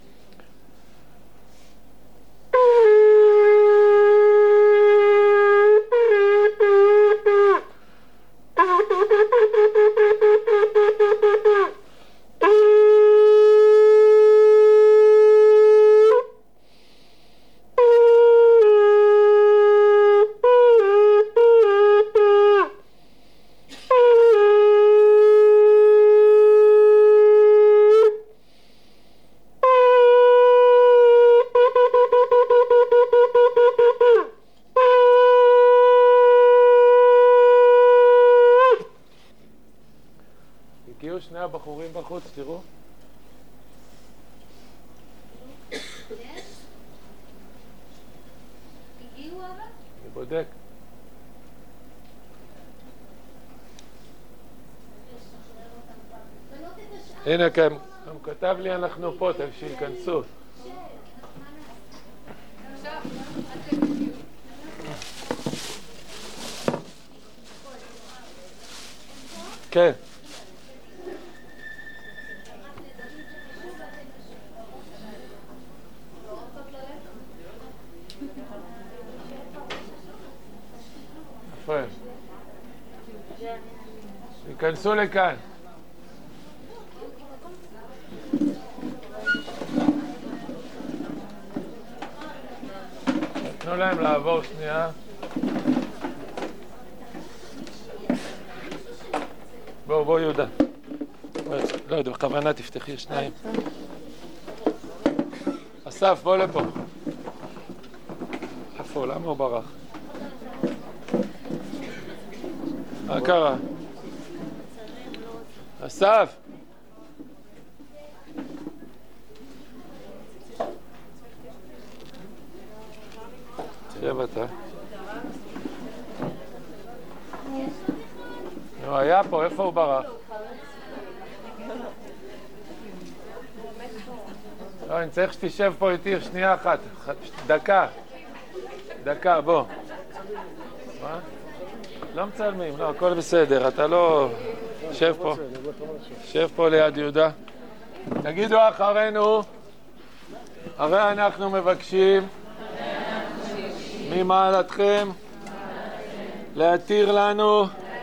הגיעו שני הבחורים בחוץ, תראו. הגיעו אבל? אני בודק. הנה כאן, הוא כתב לי אנחנו פה, שיכנסו. כן. יכנסו לכאן. תנו להם לעבור שנייה. בואו, בואו יהודה. לא יודע, בכוונה תפתחי שניים. אסף, בוא לפה. איפה? למה הוא ברח? מה קרה? אסף! שב אתה. נו, היה פה, איפה הוא ברח? לא, אני צריך שתשב פה איתי שנייה אחת. דקה. דקה, בוא. מה? לא מצלמים, לא, הכל בסדר, אתה לא... שב פה, שב פה ליד יהודה. תגידו אחרינו, הרי אנחנו מבקשים ממעלתכם להתיר לנו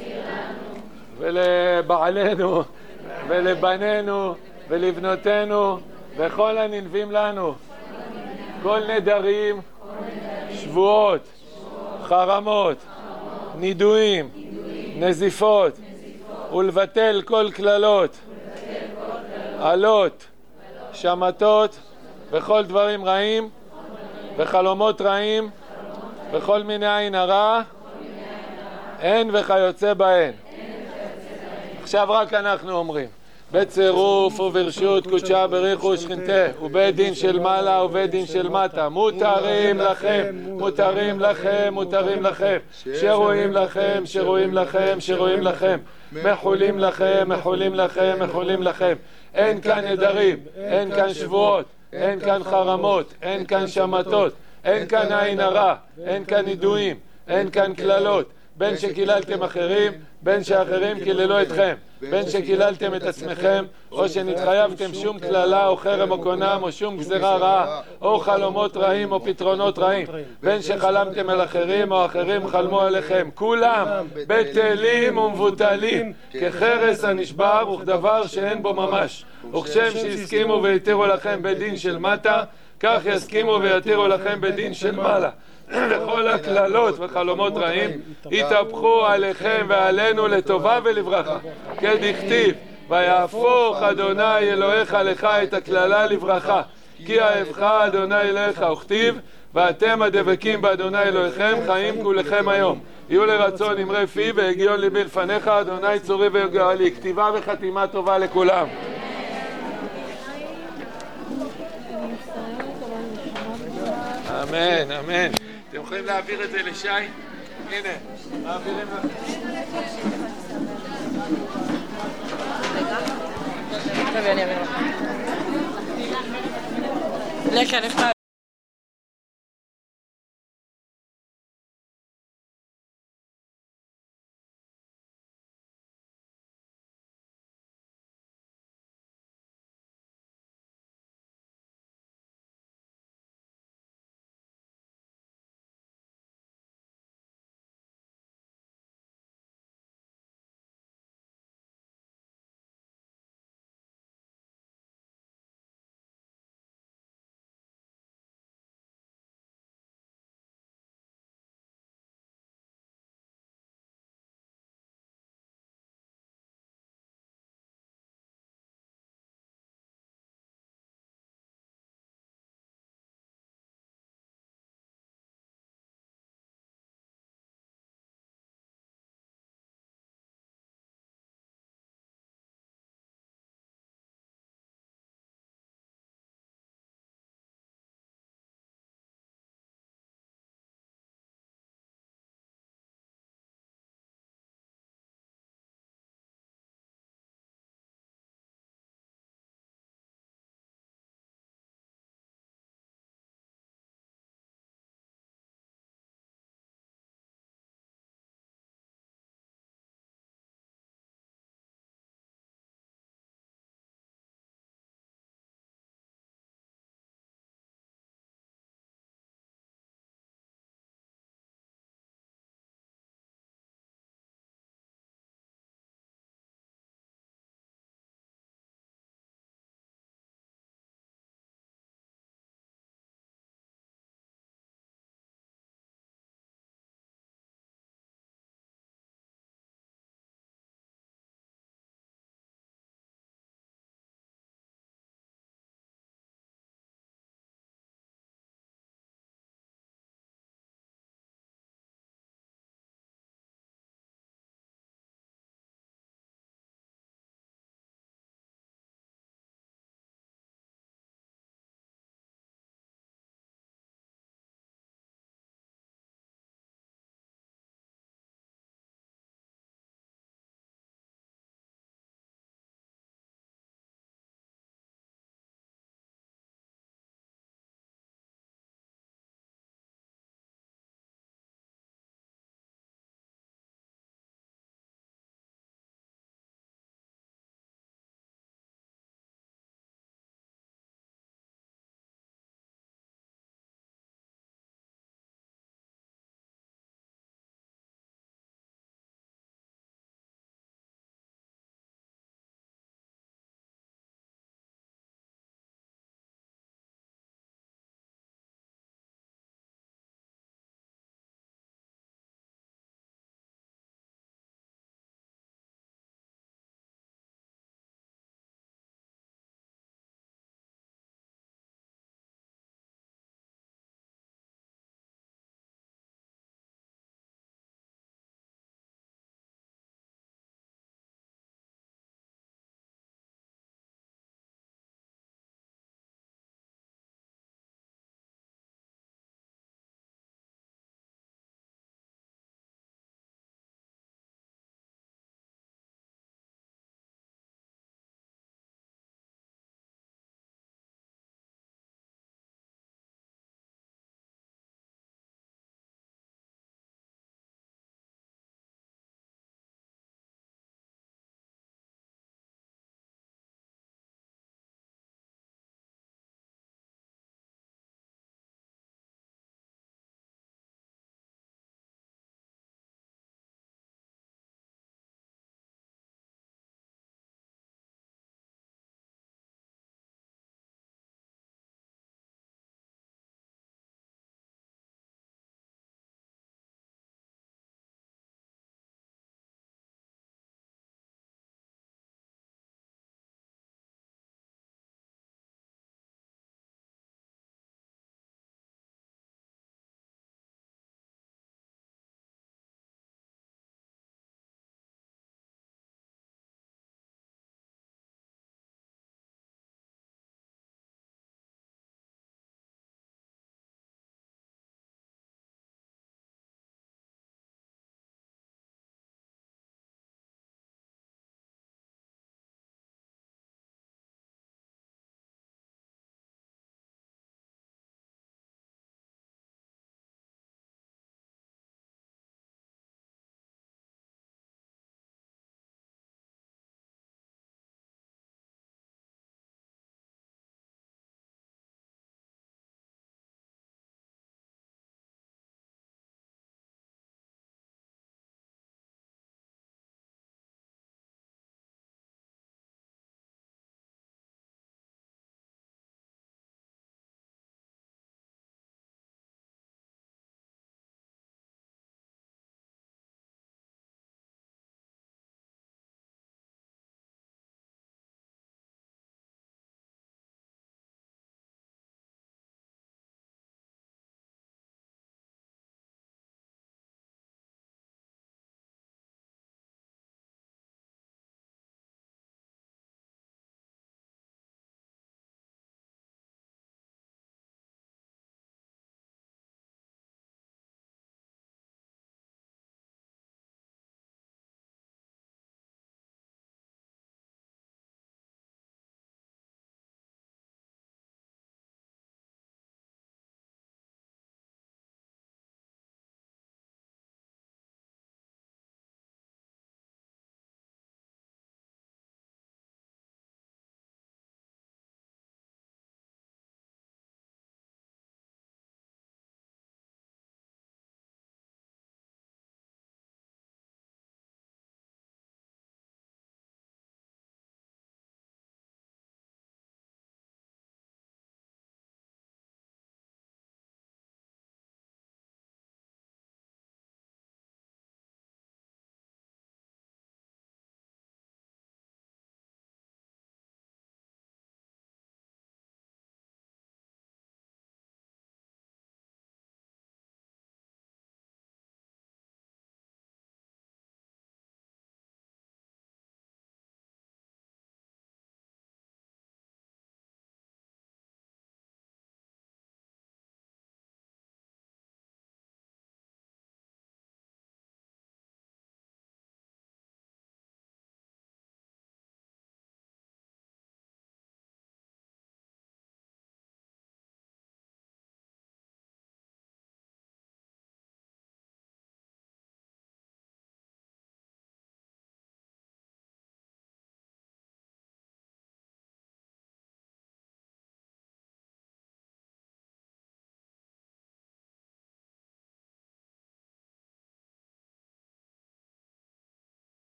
ולבעלנו ולבנינו ולבנותינו וכל הנלווים לנו כל נדרים, שבועות, חרמות, נידויים, נזיפות, ולבטל כל כללות, עלות, שמתות וכל דברים רעים וחלומות רעים וכל מיני עין הרע אין וכיוצא בהן. עכשיו רק אנחנו אומרים. בצירוף וברשות קודשה בריחו שכינתה, ובית דין של מעלה ובית דין של מטה, מותרים לכם, מותרים לכם, מותרים לכם, שרואים לכם, שרואים לכם, שרואים לכם, מחולים לכם, מחולים לכם, מחולים לכם. אין כאן נדרים, אין כאן שבועות, אין כאן חרמות, אין כאן שמתות, אין כאן עין הרע, אין כאן נידויים, אין כאן כללות, בין שקיללתם אחרים, בין שאחרים קיללו אתכם, בין שקיללתם את עצמכם, או שנתחייבתם שום כללה או חרם או קונם או שום גזרה רעה, או חלומות רעים או פתרונות רעים, בין שחלמתם על אחרים או אחרים חלמו עליכם, כולם בטלים ומבוטלים, כחרס הנשבר וכדבר שאין בו ממש. וכשם שהסכימו והתירו לכם בדין של מטה, כך יסכימו ויתירו לכם בדין של מעלה. וכל הכללות וחלומות רעים יתהפכו עליכם ועלינו לטובה ולברכה, כדכתיב ויהפוך אדוני אלוהיך לך את הכללה לברכה, כי אהבך אדוני אלוהיך, וכתיב ואתם הדבקים באדוני אלוהיכם חיים כולכם היום. יהיו לרצון אמרי פי והגיון ליבי לפניך, אדוני צורי וגאלי. כתיבה וחתימה טובה לכולם. אמן, אמן. אתם יכולים להעביר את זה לשי? הנה, מעבירים לכם. אני אעביר לך. לכן,